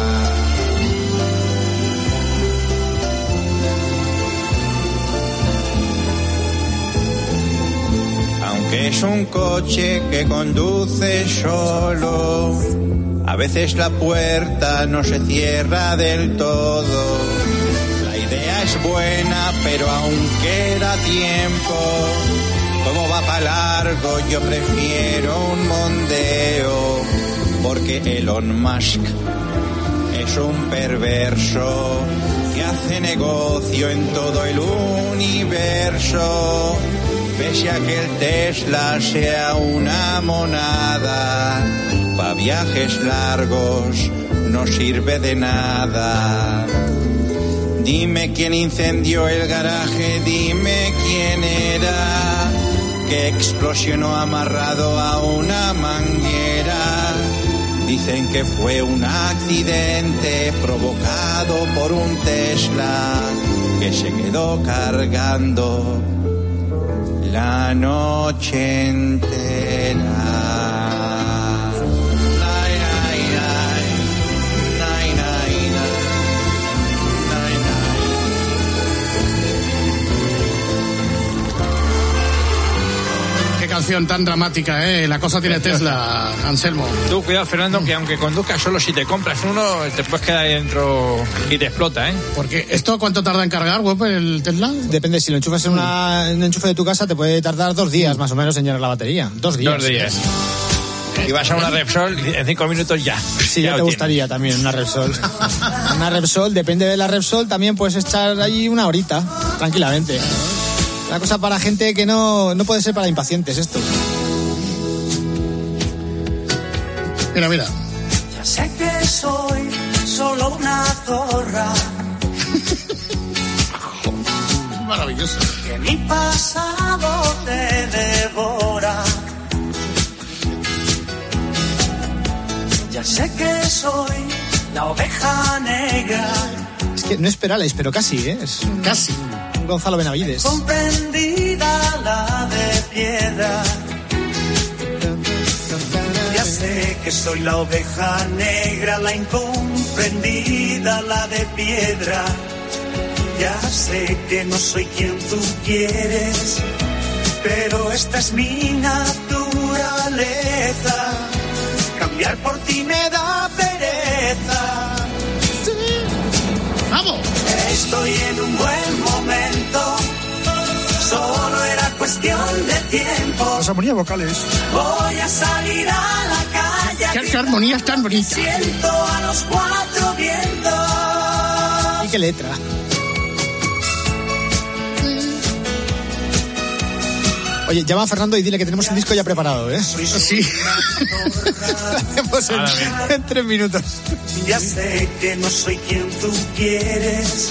Aunque es un coche que conduce solo, a veces la puerta no se cierra del todo. La idea es buena, pero aún queda tiempo. Como va para largo, yo prefiero un Mondeo, porque Elon Musk es un perverso que hace negocio en todo el universo. Pese a que el Tesla sea una monada, pa' viajes largos no sirve de nada. Dime quién incendió el garaje, dime quién era, que explosionó amarrado a una manguera. Dicen que fue un accidente provocado por un Tesla que se quedó cargando la noche entera.
Qué canción tan dramática, ¿eh? La cosa tiene Tesla, Anselmo.
Tú, cuidado, Fernando, que aunque conduzcas solo, si te compras uno, te puedes quedar ahí dentro y te explota, ¿eh?
Porque ¿esto cuánto tarda en cargar, el Tesla?
Depende, si lo enchufas en un enchufe de tu casa, te puede tardar 2 días más o menos en llenar la batería. 2 días.
2 días. Y vas a una Repsol y en 5 minutos ya.
Sí, ya te gustaría también una Repsol. Una Repsol, depende de la Repsol, también puedes echar ahí 1 horita, tranquilamente. Una cosa para gente que no puede ser para impacientes esto.
Mira, mira.
Ya sé que soy solo una zorra.
Maravilloso.
Que mi pasado te devora. Ya sé que soy la oveja negra.
Es que no es Perales, pero casi, ¿eh? Es
casi.
Gonzalo Benavides.
Comprendida la de piedra. Ya sé que soy la oveja negra, la incomprendida, la de piedra. Ya sé que no soy quien tú quieres, pero esta es mi naturaleza. Cambiar por ti me da pereza.
¡Vamos!
Estoy en un buen momento, solo era cuestión de tiempo.
Las armonías vocales.
Voy a salir a la calle.
¿Qué armonías tan bonitas?
Siento a los 4 vientos.
¿Y qué letra? Oye, llama a Fernando y dile que tenemos el disco ya preparado, ¿eh?
Sí.
Lo hacemos en 3 minutos.
Ya sé que no soy quien tú quieres,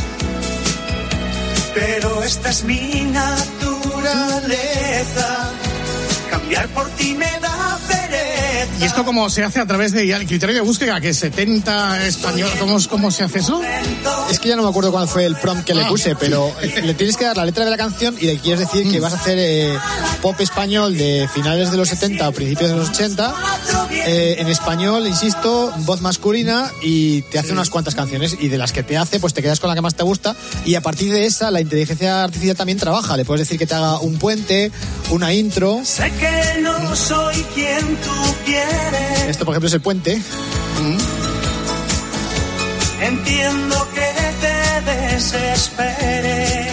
pero esta es mi naturaleza. Cambiar por ti me da pereza.
¿Y esto cómo se hace a través de el criterio de búsqueda? Que 70 español, ¿cómo se hace eso?
Es que ya no me acuerdo cuál fue el prompt que le puse, pero le tienes que dar la letra de la canción y le quieres decir que vas a hacer pop español de finales de los 70 o principios de los 80, en español, insisto, voz masculina, y te hace unas cuantas canciones, y de las que te hace, pues te quedas con la que más te gusta, y a partir de esa, la inteligencia artificial también trabaja. Le puedes decir que te haga un puente, una intro.
Sé que no soy quien tú quieres.
Esto, por ejemplo, es el puente.
Entiendo que te desesperes.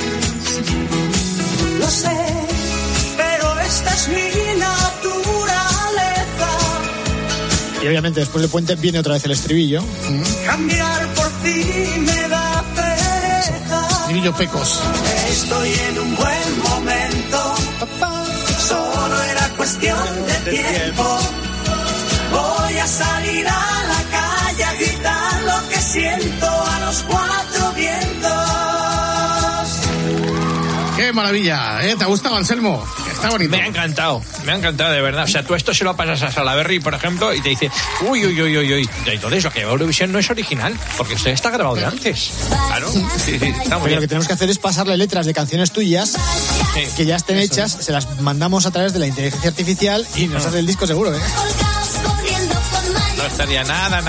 Lo sé, pero esta es mi naturaleza.
Y obviamente después del puente viene otra vez el estribillo.
Cambiar por ti me da pereza.
Estribillo Pecos.
Estoy en un buen momento. Solo era cuestión de tiempo. Voy a salir a la calle a gritar lo que siento a los 4 vientos.
¡Qué maravilla! ¿Te ha gustado, Anselmo? Está bonito.
Me ha encantado, de verdad. O sea, tú esto se lo pasas a Salaberry, por ejemplo, y te dice, uy. Entonces lo que lleva Eurovisión no es original, porque usted está grabado de antes. Claro, sí, está muy bien.
Lo que tenemos que hacer es pasarle letras de canciones tuyas que ya estén hechas, se las mandamos a través de la inteligencia artificial y nos hace el disco seguro, ¿eh?
No estaría nada.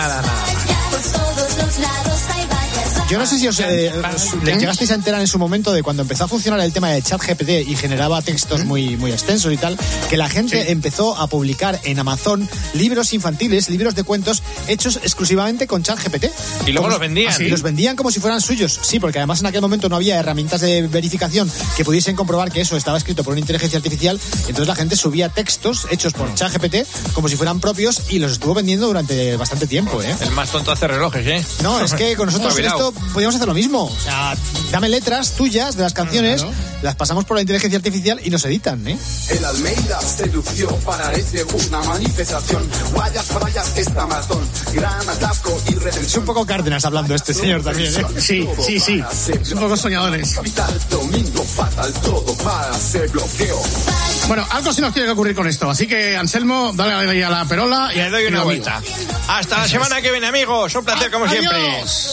Yo no sé si os llegasteis a enterar en su momento de cuando empezó a funcionar el tema de ChatGPT y generaba textos muy extensos y tal, que la gente empezó a publicar en Amazon libros infantiles, libros de cuentos hechos exclusivamente con ChatGPT.
Y luego los vendían.
Y los vendían como si fueran suyos. Sí, porque además en aquel momento no había herramientas de verificación que pudiesen comprobar que eso estaba escrito por una inteligencia artificial. Entonces la gente subía textos hechos por ChatGPT como si fueran propios y los estuvo vendiendo durante bastante tiempo, ¿eh?
El más tonto hace relojes, ¿eh?
No, es que con nosotros esto podríamos hacer lo mismo. O sea, dame letras tuyas de las canciones, las pasamos por la inteligencia artificial y nos editan, ¿eh?
El Almeida seducción parece una manifestación. Guayas, que está matón. Gran atasco y retención.
Es un poco Cárdenas hablando este señor también, ¿eh?
Sí. Es un poco soñadores.
Domingo fatal, todo para hacer bloqueo.
Bueno, algo sí nos tiene que ocurrir con esto. Así que, Anselmo, dale ahí a la perola y
le doy una vuelta. Hasta la semana que viene, amigos. Un placer, como siempre.
Adiós.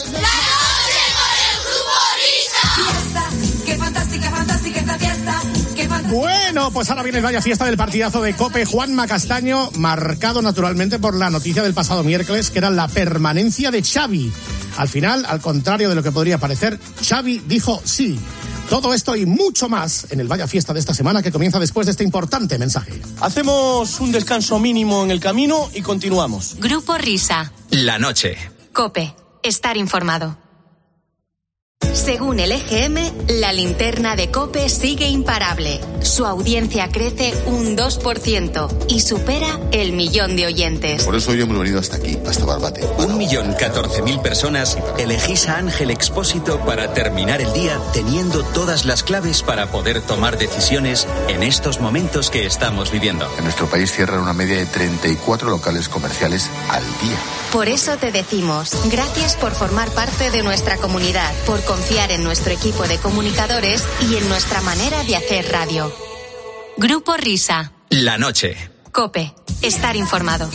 Bueno, pues ahora viene el Vaya Fiesta del partidazo de COPE. Juanma Castaño, marcado naturalmente por la noticia del pasado miércoles, que era la permanencia de Xavi. Al final, al contrario de lo que podría parecer, Xavi dijo sí. Todo esto y mucho más en el Vaya Fiesta de esta semana, que comienza después de este importante mensaje.
Hacemos un descanso mínimo en el camino y continuamos.
Grupo Risa.
La noche.
COPE. Estar informado. Según el EGM, la linterna de COPE sigue imparable. Su audiencia crece un 2% y supera el 1.000.000 de oyentes.
Por eso hoy hemos venido hasta aquí, hasta Barbate.
1.014.000 personas elegís a Ángel Expósito para terminar el día teniendo todas las claves para poder tomar decisiones en estos momentos que estamos viviendo.
En nuestro país cierran una media de 34 locales comerciales al día.
Por eso te decimos, gracias por formar parte de nuestra comunidad, por confiar en nuestro equipo de comunicadores y en nuestra manera de hacer radio. Grupo Risa.
La noche.
COPE. Estar informado.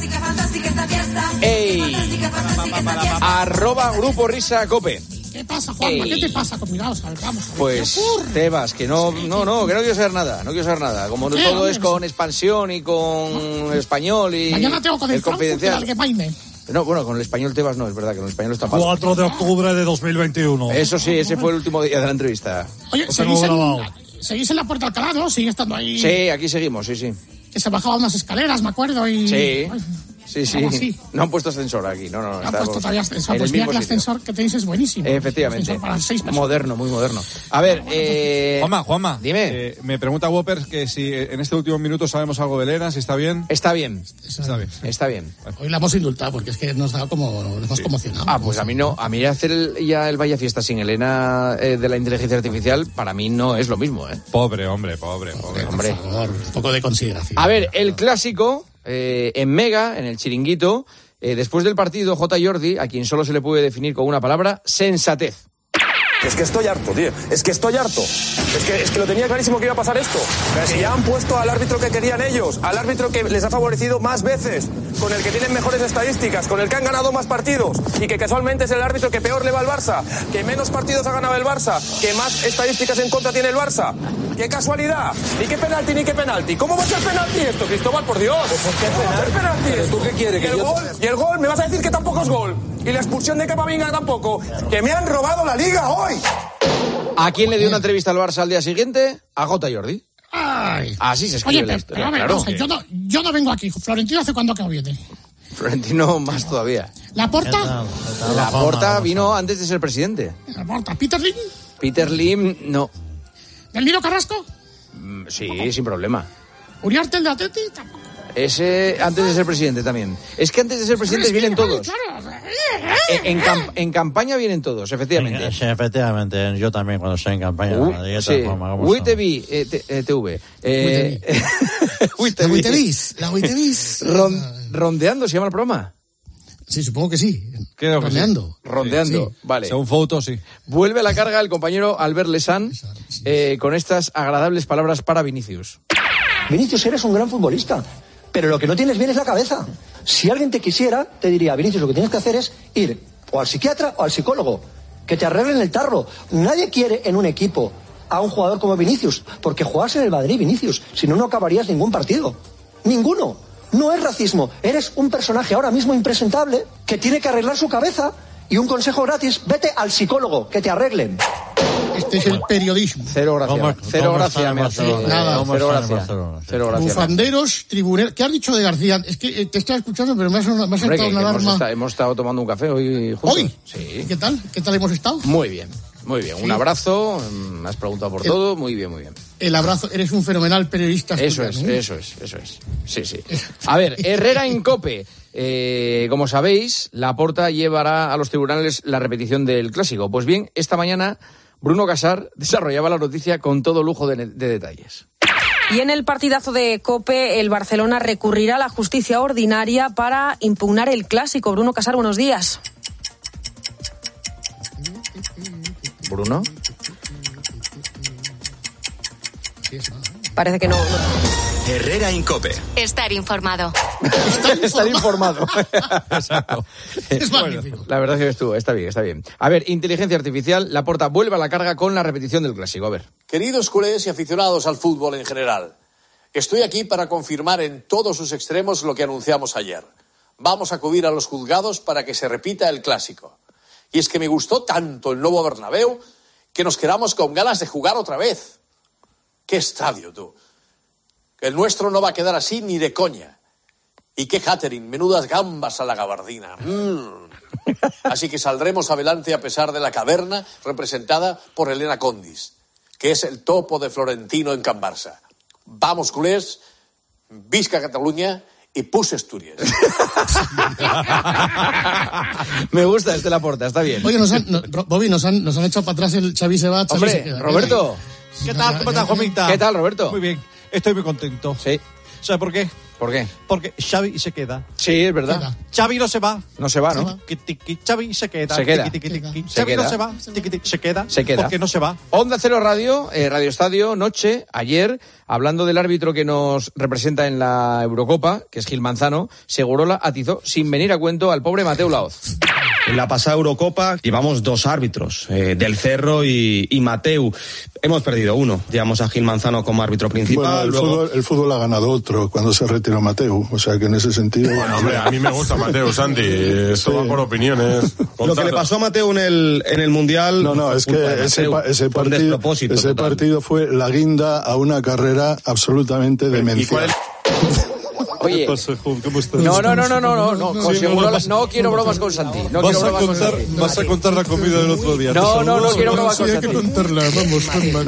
¡Ey! @ Grupo Risa COPE.
¿Qué pasa, Juanma? ¿Qué te pasa? Vamos a ver.
Pues, Tebas, que no quiero saber nada. No quiero saber nada. Como todo es con expansión y con español y
mañana tengo con el
confidencial.
No,
bueno, con el español Tebas no, es verdad que con el español está mal.
4 de octubre de 2021.
Eso sí, ese fue el último día de la entrevista.
Oye, seguís en la Puerta Alcalá, ¿no? Sigue estando ahí.
Sí, aquí seguimos, sí.
Que se bajaba unas escaleras, me acuerdo, y...
Sí.
Sí.
Así.
No han puesto ascensor aquí, no.
Han puesto todavía ascensor. Pues mira que el ascensor que tenéis es buenísimo.
Efectivamente.
Para 6 personas.
Moderno, muy moderno. A ver,
Juanma.
Dime.
Me pregunta Whopper que si en este último minuto sabemos algo de Elena, si está bien.
Está bien.
Está bien.
Hoy la hemos indultado porque es que nos da como... Nos hemos conmocionado.
Pues a mí no. A mí hacer el Vaya Fiesta sin Elena de la inteligencia artificial, para mí no es lo mismo, ¿eh?
Pobre hombre.
Por favor, un poco de consideración.
A ver, el clásico, en Mega, en el Chiringuito, después del partido, J. Jordi, a quien solo se le puede definir con una palabra, sensatez.
Es que estoy harto, tío. Es que estoy harto. Es que lo tenía clarísimo que iba a pasar esto. Si ya han puesto al árbitro que querían ellos, al árbitro que les ha favorecido más veces, con el que tienen mejores estadísticas, con el que han ganado más partidos y que casualmente es el árbitro que peor le va al Barça, que menos partidos ha ganado el Barça, que más estadísticas en contra tiene el Barça. ¡Qué casualidad! Ni qué penalti. ¿Cómo va a ser penalti esto, Cristóbal, por Dios? ¿Cómo va a ser penalti? ¿Tú qué quieres? ¿Y el gol? ¿Me vas a decir que tampoco es gol? ¿Y la expulsión de Camavinga tampoco? ¡Que me han robado la liga hoy!
¿A quién le dio una entrevista al Barça al día siguiente? A J. Jordi.
Ay.
Así se escribe la historia, claro.
Yo no vengo aquí. Florentino, ¿hace cuándo que viene?
Florentino más todavía.
¿Laporta?
Laporta vino antes de ser presidente.
¿Laporta? ¿Peter Lim?
Peter Lim, no.
¿Delmiro Carrasco?
Sí, sin problema.
¿Uriarte, el de Atleti?
Ese antes de ser presidente también. Es que antes de ser presidente vienen todos. En campaña vienen todos, efectivamente.
Sí, efectivamente. Yo también cuando estoy en campaña.
Sí. WTV. Rondeando se llama el programa.
Sí, supongo que sí.
Rondeando.
Sí.
Vale.
Según fotos, sí.
Vuelve a la carga el compañero Albert Lesan con estas agradables palabras para Vinicius.
Vinicius, eres un gran futbolista, pero lo que no tienes bien es la cabeza. Si alguien te quisiera, te diría, Vinicius, lo que tienes que hacer es ir o al psiquiatra o al psicólogo, que te arreglen el tarro. Nadie quiere en un equipo a un jugador como Vinicius, porque juegas en el Madrid, Vinicius, si no, no acabarías ningún partido. Ninguno. No es racismo, eres un personaje ahora mismo impresentable que tiene que arreglar su cabeza, y un consejo gratis, vete al psicólogo, que te arreglen.
Este es el periodismo.
Cero gracias. Cero gracias.
Bufanderos, tribuneros. ¿Qué has dicho de García? Es que te estaba escuchando, pero me ha saltado una alarma.
Hemos estado tomando un café hoy juntos.
¿Hoy?
Sí.
¿Qué tal? ¿Qué tal hemos estado?
Muy bien. Sí. Un abrazo, me has preguntado por todo, muy bien.
El abrazo, eres un fenomenal periodista.
Eso es. Sí. A ver, Herrera en COPE. Como sabéis, Laporta llevará a los tribunales la repetición del clásico. Pues bien, esta mañana Bruno Casar desarrollaba la noticia con todo lujo de detalles.
Y en el partidazo de COPE, el Barcelona recurrirá a la justicia ordinaria para impugnar el clásico. Bruno Casar, buenos días.
¿Bruno?
Parece que no.
Herrera en COPE.
Estar informado.
Estar informado.
Exacto.
Es magnífico.
La verdad es que está bien. A ver, inteligencia artificial, Laporta vuelve a la carga con la repetición del clásico. A ver.
Queridos culés y aficionados al fútbol en general, estoy aquí para confirmar en todos sus extremos lo que anunciamos ayer. Vamos a acudir a los juzgados para que se repita el clásico. Y es que me gustó tanto el nuevo Bernabéu que nos quedamos con ganas de jugar otra vez. ¡Qué estadio, tú! El nuestro no va a quedar así ni de coña. Y qué catering, menudas gambas a la gabardina. Así que saldremos adelante a pesar de la caverna representada por Elena Condis, que es el topo de Florentino en Can Barça. Vamos, culés, visca Cataluña y pus Asturias.
Me gusta Laporta, está bien.
Oye, Bobby, nos han echado para atrás el Xavi se va. Xavi
Hombre,
se queda.
Roberto.
¿Qué tal? ¿Cómo estás, Juanita?
¿Qué tal, Roberto?
Muy bien. Estoy muy contento.
Sí.
¿Sabes por qué?
¿Por qué?
Porque Xavi se queda.
Sí, es verdad.
Xavi no se va.
No se va, ¿no?
Xavi se queda.
Se queda.
Xavi no se va. Se queda. ¿Por qué no se va?
Onda Cero Radio, Radio Estadio, noche, ayer, hablando del árbitro que nos representa en la Eurocopa, que es Gil Manzano, Segurola atizó sin venir a cuento al pobre Mateu Laoz.
En la pasada Eurocopa llevamos 2 árbitros, Del Cerro y Mateu. Hemos perdido uno. Llevamos a Gil Manzano como árbitro principal.
Bueno, el fútbol ha ganado otro cuando se retiró Mateu. O sea que en ese sentido...
Bueno, hombre, a mí me gusta Mateu, Santi. Esto va por opiniones.
Lo que le pasó a Mateu en el Mundial...
No, es que ese partido fue la guinda a una carrera absolutamente demencial.
Oye,
¿Cómo estás?
No, no quiero bromas con Santi.
¿Vas a contar la comida del otro día?
No quiero bromas con Santi.
Hay que contarla, vamos,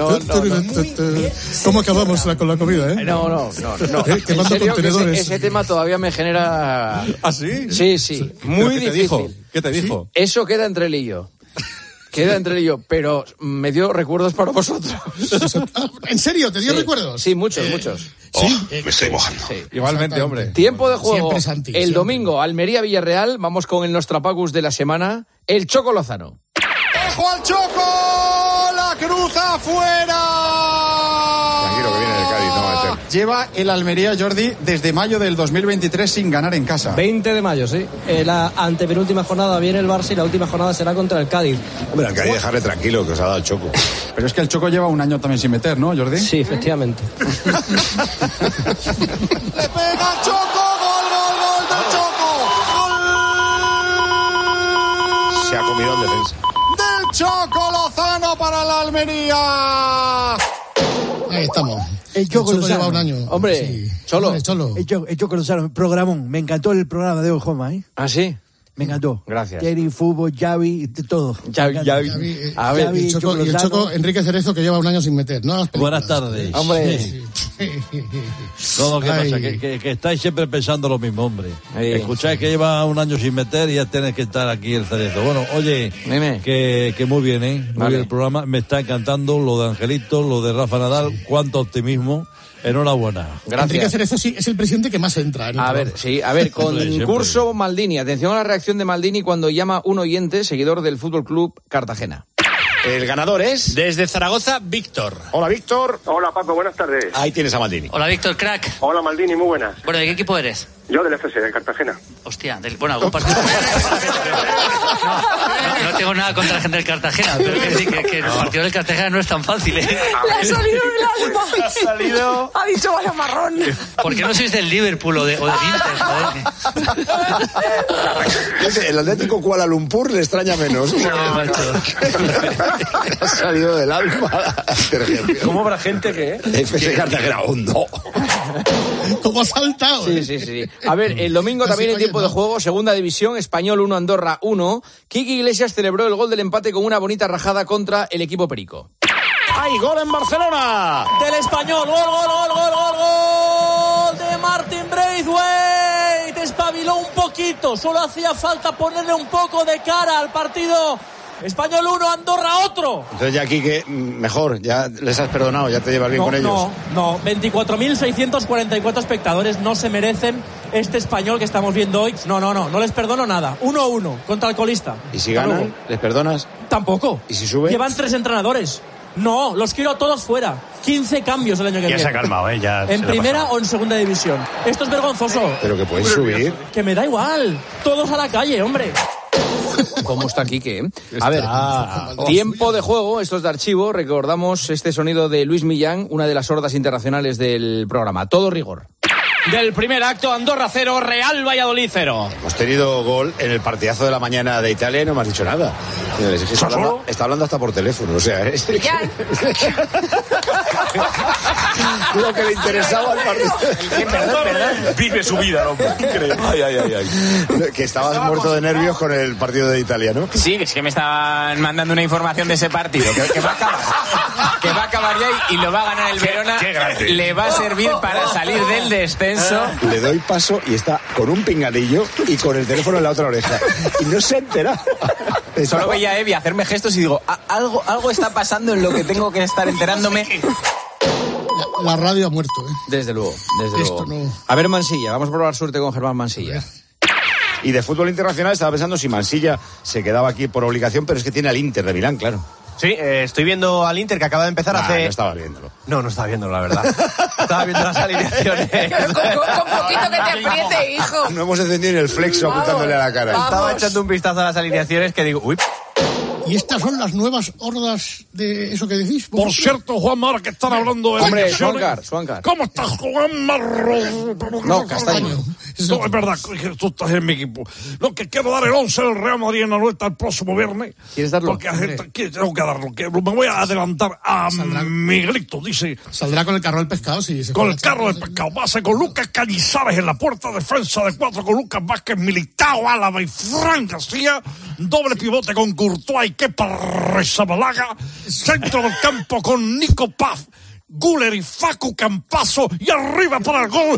¿Cómo acabamos con la comida,
No.
Quemando contenedores.
Ese tema todavía me genera...
¿Ah, sí?
Sí. Muy difícil.
¿Qué te dijo?
Eso queda entre él y yo. Pero me dio recuerdos para vosotros.
¿En serio? ¿Te dio recuerdos?
Sí, muchos.
¿Sí? Me estoy mojando. Sí. Igualmente, hombre.
Tiempo de juego.
Siempre, Santi,
el
siempre.
domingo, Almería-Villarreal. Vamos con el Nostrapacus de la semana. El Choco Lozano.
¡Ojo al Choco! ¡La cruza afuera!
Tranquilo, que viene el Cádiz, no va a meter.
Lleva el Almería, Jordi, desde mayo del 2023 sin ganar en casa.
20 de mayo, sí. La antepenúltima jornada viene el Barça y la última jornada será contra el Cádiz.
Hombre, al Cádiz dejarle tranquilo, que os ha dado el Choco.
Pero es que el Choco lleva un año también sin meter, ¿no, Jordi?
Sí, efectivamente.
¡Le pega Choco! ¡Gol del Choco! ¡Gol!
Se ha comido en defensa.
¡Del Choco Lozano para la Almería!
Ahí estamos.
El Choco Lozano
lleva un año.
Hombre,
Sí.
Cholo.
El Choco Lozano, programón. Me encantó el programa de hoy, Juanma, ¿eh?
¿Ah, sí?
Me encantó.
Gracias.
Terry, fútbol, Xavi, de todo.
Xavi.
A ver, y el Choco Enrique Cerezo, que lleva un año sin meter, ¿no?
Buenas tardes.
Hombre.
No, ¿qué pasa? Que estáis siempre pensando lo mismo, hombre. Escucháis que lleva un año sin meter y ya tienes que estar aquí el Cerezo. Bueno, oye, que muy bien, ¿eh? Muy bien el programa. Me está encantando lo de Angelito, lo de Rafa Nadal. Cuánto optimismo. Enhorabuena.
Gracias. Enrique Cerezo sí es el presidente que más entra.
A ver, concurso Maldini. Atención a la reacción de Maldini cuando llama un oyente, seguidor del Fútbol Club Cartagena.
El ganador es...
Desde Zaragoza, Víctor.
Hola, Víctor.
Hola, Paco, buenas tardes.
Ahí tienes a Maldini.
Hola, Víctor, crack.
Hola, Maldini, muy buenas.
Bueno, ¿de qué equipo eres?
Yo del FC, de Cartagena.
Hostia, bueno, algún partido... no tengo nada contra la gente del Cartagena, pero que el partido del Cartagena no es tan fácil, ¿eh?
Le ha salido del alma. Ha dicho vaya marrón.
¿Por qué no sois del Liverpool o del Inter, joder?
El Atlético Kuala Lumpur le extraña menos.
No, macho.
Ha salido del alma.
¿Cómo habrá gente que...?
FC Cartagena, no.
¿Cómo ha saltado?
Sí. A ver, el domingo también en tiempo de juego, segunda división, Español 1, Andorra 1. Kiki Iglesias celebró el gol del empate con una bonita rajada contra el equipo perico.
¡Hay gol en Barcelona!
Del Español, gol de Martin Braithwaite. Espabiló un poquito, solo hacía falta ponerle un poco de cara al partido. Español 1, Andorra otro.
Entonces ya aquí que mejor, ya les has perdonado, ya te llevas bien con ellos.
No, 24.644 espectadores no se merecen este Español que estamos viendo hoy. No les perdono nada. 1-1 contra el colista.
¿Y si ganan, les perdonas?
Tampoco.
¿Y si sube?
Llevan 3 entrenadores. No, los quiero a todos fuera. 15 cambios el año que viene.
Ya se ha calmado, ya.
En primera o en segunda división. Esto es vergonzoso.
Pero que puedes subir.
Que me da igual. Todos a la calle, hombre.
¿Cómo está Quique? A ver, tiempo de juego, esto es de archivo. Recordamos este sonido de Luis Millán, una de las hordas internacionales del programa. Todo rigor.
Del primer acto, Andorra 0, Real Valladolid 0.
Hemos tenido gol en el partidazo de la mañana de Italia y no me has dicho nada. Está hablando hasta por teléfono, o sea... Lo que le interesaba al partido.
Perdón. Vive su vida, hombre.
Ay. Que estabas muerto de nervios con el partido de Italia, ¿no?
Sí, es que me estaban mandando una información de ese partido, que va a acabar. Que va a acabar ya y lo va a ganar el Verona. Le va a servir para salir del descenso.
Le doy paso y está con un pinganillo y con el teléfono en la otra oreja. Y no se entera.
Solo veía a Evi hacerme gestos y digo, algo está pasando en lo que tengo que estar enterándome.
La radio ha muerto, ¿eh?
Desde luego.
No...
A ver, Mansilla, vamos a probar suerte con Germán Mansilla.
Y de fútbol internacional estaba pensando si Mansilla se quedaba aquí por obligación, pero es que tiene al Inter de Milán, claro.
Sí, estoy viendo al Inter que acaba de empezar hace...
No estaba viéndolo.
No estaba viéndolo, la verdad. Estaba viendo las alineaciones.
Con poquito que te apriete, hijo.
No hemos encendido ni el flexo apuntándole a la cara.
Estaba echando un vistazo a las alineaciones que digo, uy...
¿Y estas son las nuevas hordas de eso que decís?
Por cierto, Juanma, ahora que están hablando de
Hombre,
elecciones...
Suancar.
¿Cómo estás, Juanma?
No, Castaño.
No, es verdad que tú estás en mi equipo. Lo que quiero dar el 11 del Real Madrid en la Noeta el próximo viernes.
¿Quieres darlo?
Porque tengo que darlo. Que me voy a adelantar a Miguelito, dice.
Saldrá con el carro del pescado, sí.
Con el carro del pescado. Base con Lucas Cañizares en la puerta, defensa de 4 con Lucas Vázquez, Militao, Álava y Fran García. Doble pivote con Courtois y Kepa Arrizabalaga. Centro del campo con Nico Paz, Güler y Facu Campazo. Y arriba para el gol,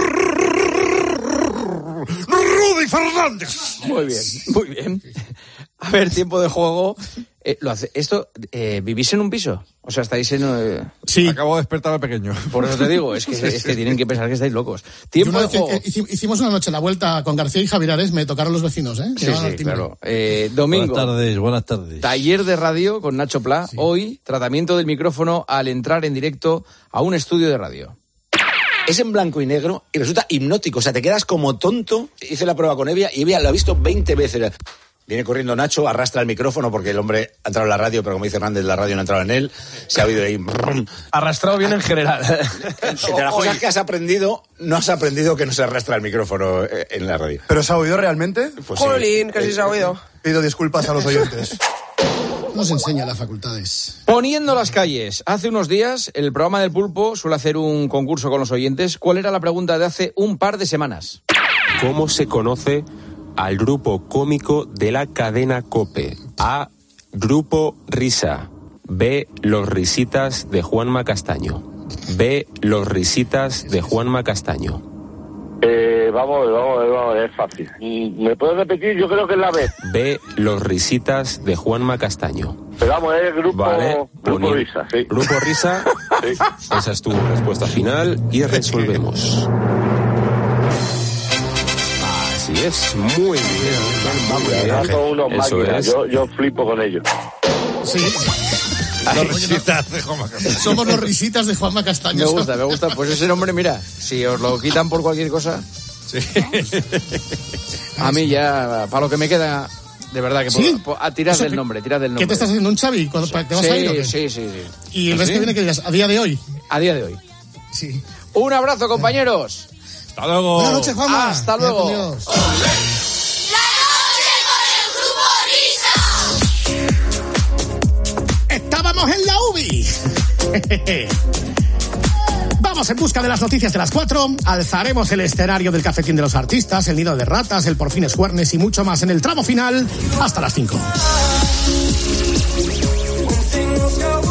Rudy Fernández.
Muy bien. A ver, tiempo de juego. ¿Vivís en un piso? O sea, estáis en...
Sí.
Acabo de despertar al pequeño.
Por eso te digo, es que tienen que pensar que estáis locos. Tiempo de juego.
Hicimos una noche la vuelta con García y Javier Ares, me tocaron los vecinos, ¿eh?
Sí, claro. Domingo.
Buenas tardes.
Taller de radio con Nacho Pla. Sí. Hoy, tratamiento del micrófono al entrar en directo a un estudio de radio.
Es en blanco y negro y resulta hipnótico. O sea, te quedas como tonto. Hice la prueba con Evia y Evia lo ha visto 20 veces. Viene corriendo Nacho, arrastra el micrófono porque el hombre ha entrado en la radio, pero como dice Hernández, la radio no ha entrado en él. Se ha oído ahí...
Arrastrado bien en general.
Entre las cosas que has aprendido, no has aprendido que no se arrastra el micrófono en la radio.
¿Pero se ha oído realmente?
Pues
Jolín, que sí se ha oído.
Pido disculpas a los oyentes.
Nos enseña las facultades.
Poniendo las calles. Hace unos días, el programa del Pulpo suele hacer un concurso con los oyentes. ¿Cuál era la pregunta de hace un par de semanas?
¿Cómo se conoce al grupo cómico de la cadena COPE? A. Grupo Risa. B. Los Risitas de Juanma Castaño. B. Los Risitas de Juanma Castaño.
Vamos, es fácil. ¿Me puedes repetir? Yo creo que es la B.
B. Los Risitas de Juanma Castaño.
Pero vamos, es grupo Risa, sí.
Grupo Risa.
Sí.
Esa es tu respuesta final y resolvemos. Así es, muy bien.
Son unos máquinas, yo flipo con ellos.
Sí. Somos los Risitas de Juanma Castaño.
Me gusta. Pues ese nombre, mira, si os lo quitan por cualquier cosa... Sí. A mí ya, para lo que me queda, de verdad que
¿sí?
Tirad del nombre.
¿Qué te estás haciendo, un Xavi? ¿Te vas a ir?
Sí.
¿Y el mes que viene qué dirás? ¿A día de hoy?
A día de hoy.
Sí.
Un abrazo, compañeros.
Hasta luego.
Buenas noches, Juanma.
Hasta luego.
La noche con el Grupo Risa.
Estábamos en la UBI. Vamos en busca de las noticias de las 4. Alzaremos el escenario del cafetín de los artistas, el nido de ratas, el por fin es Juernes y mucho más en el tramo final hasta las 5.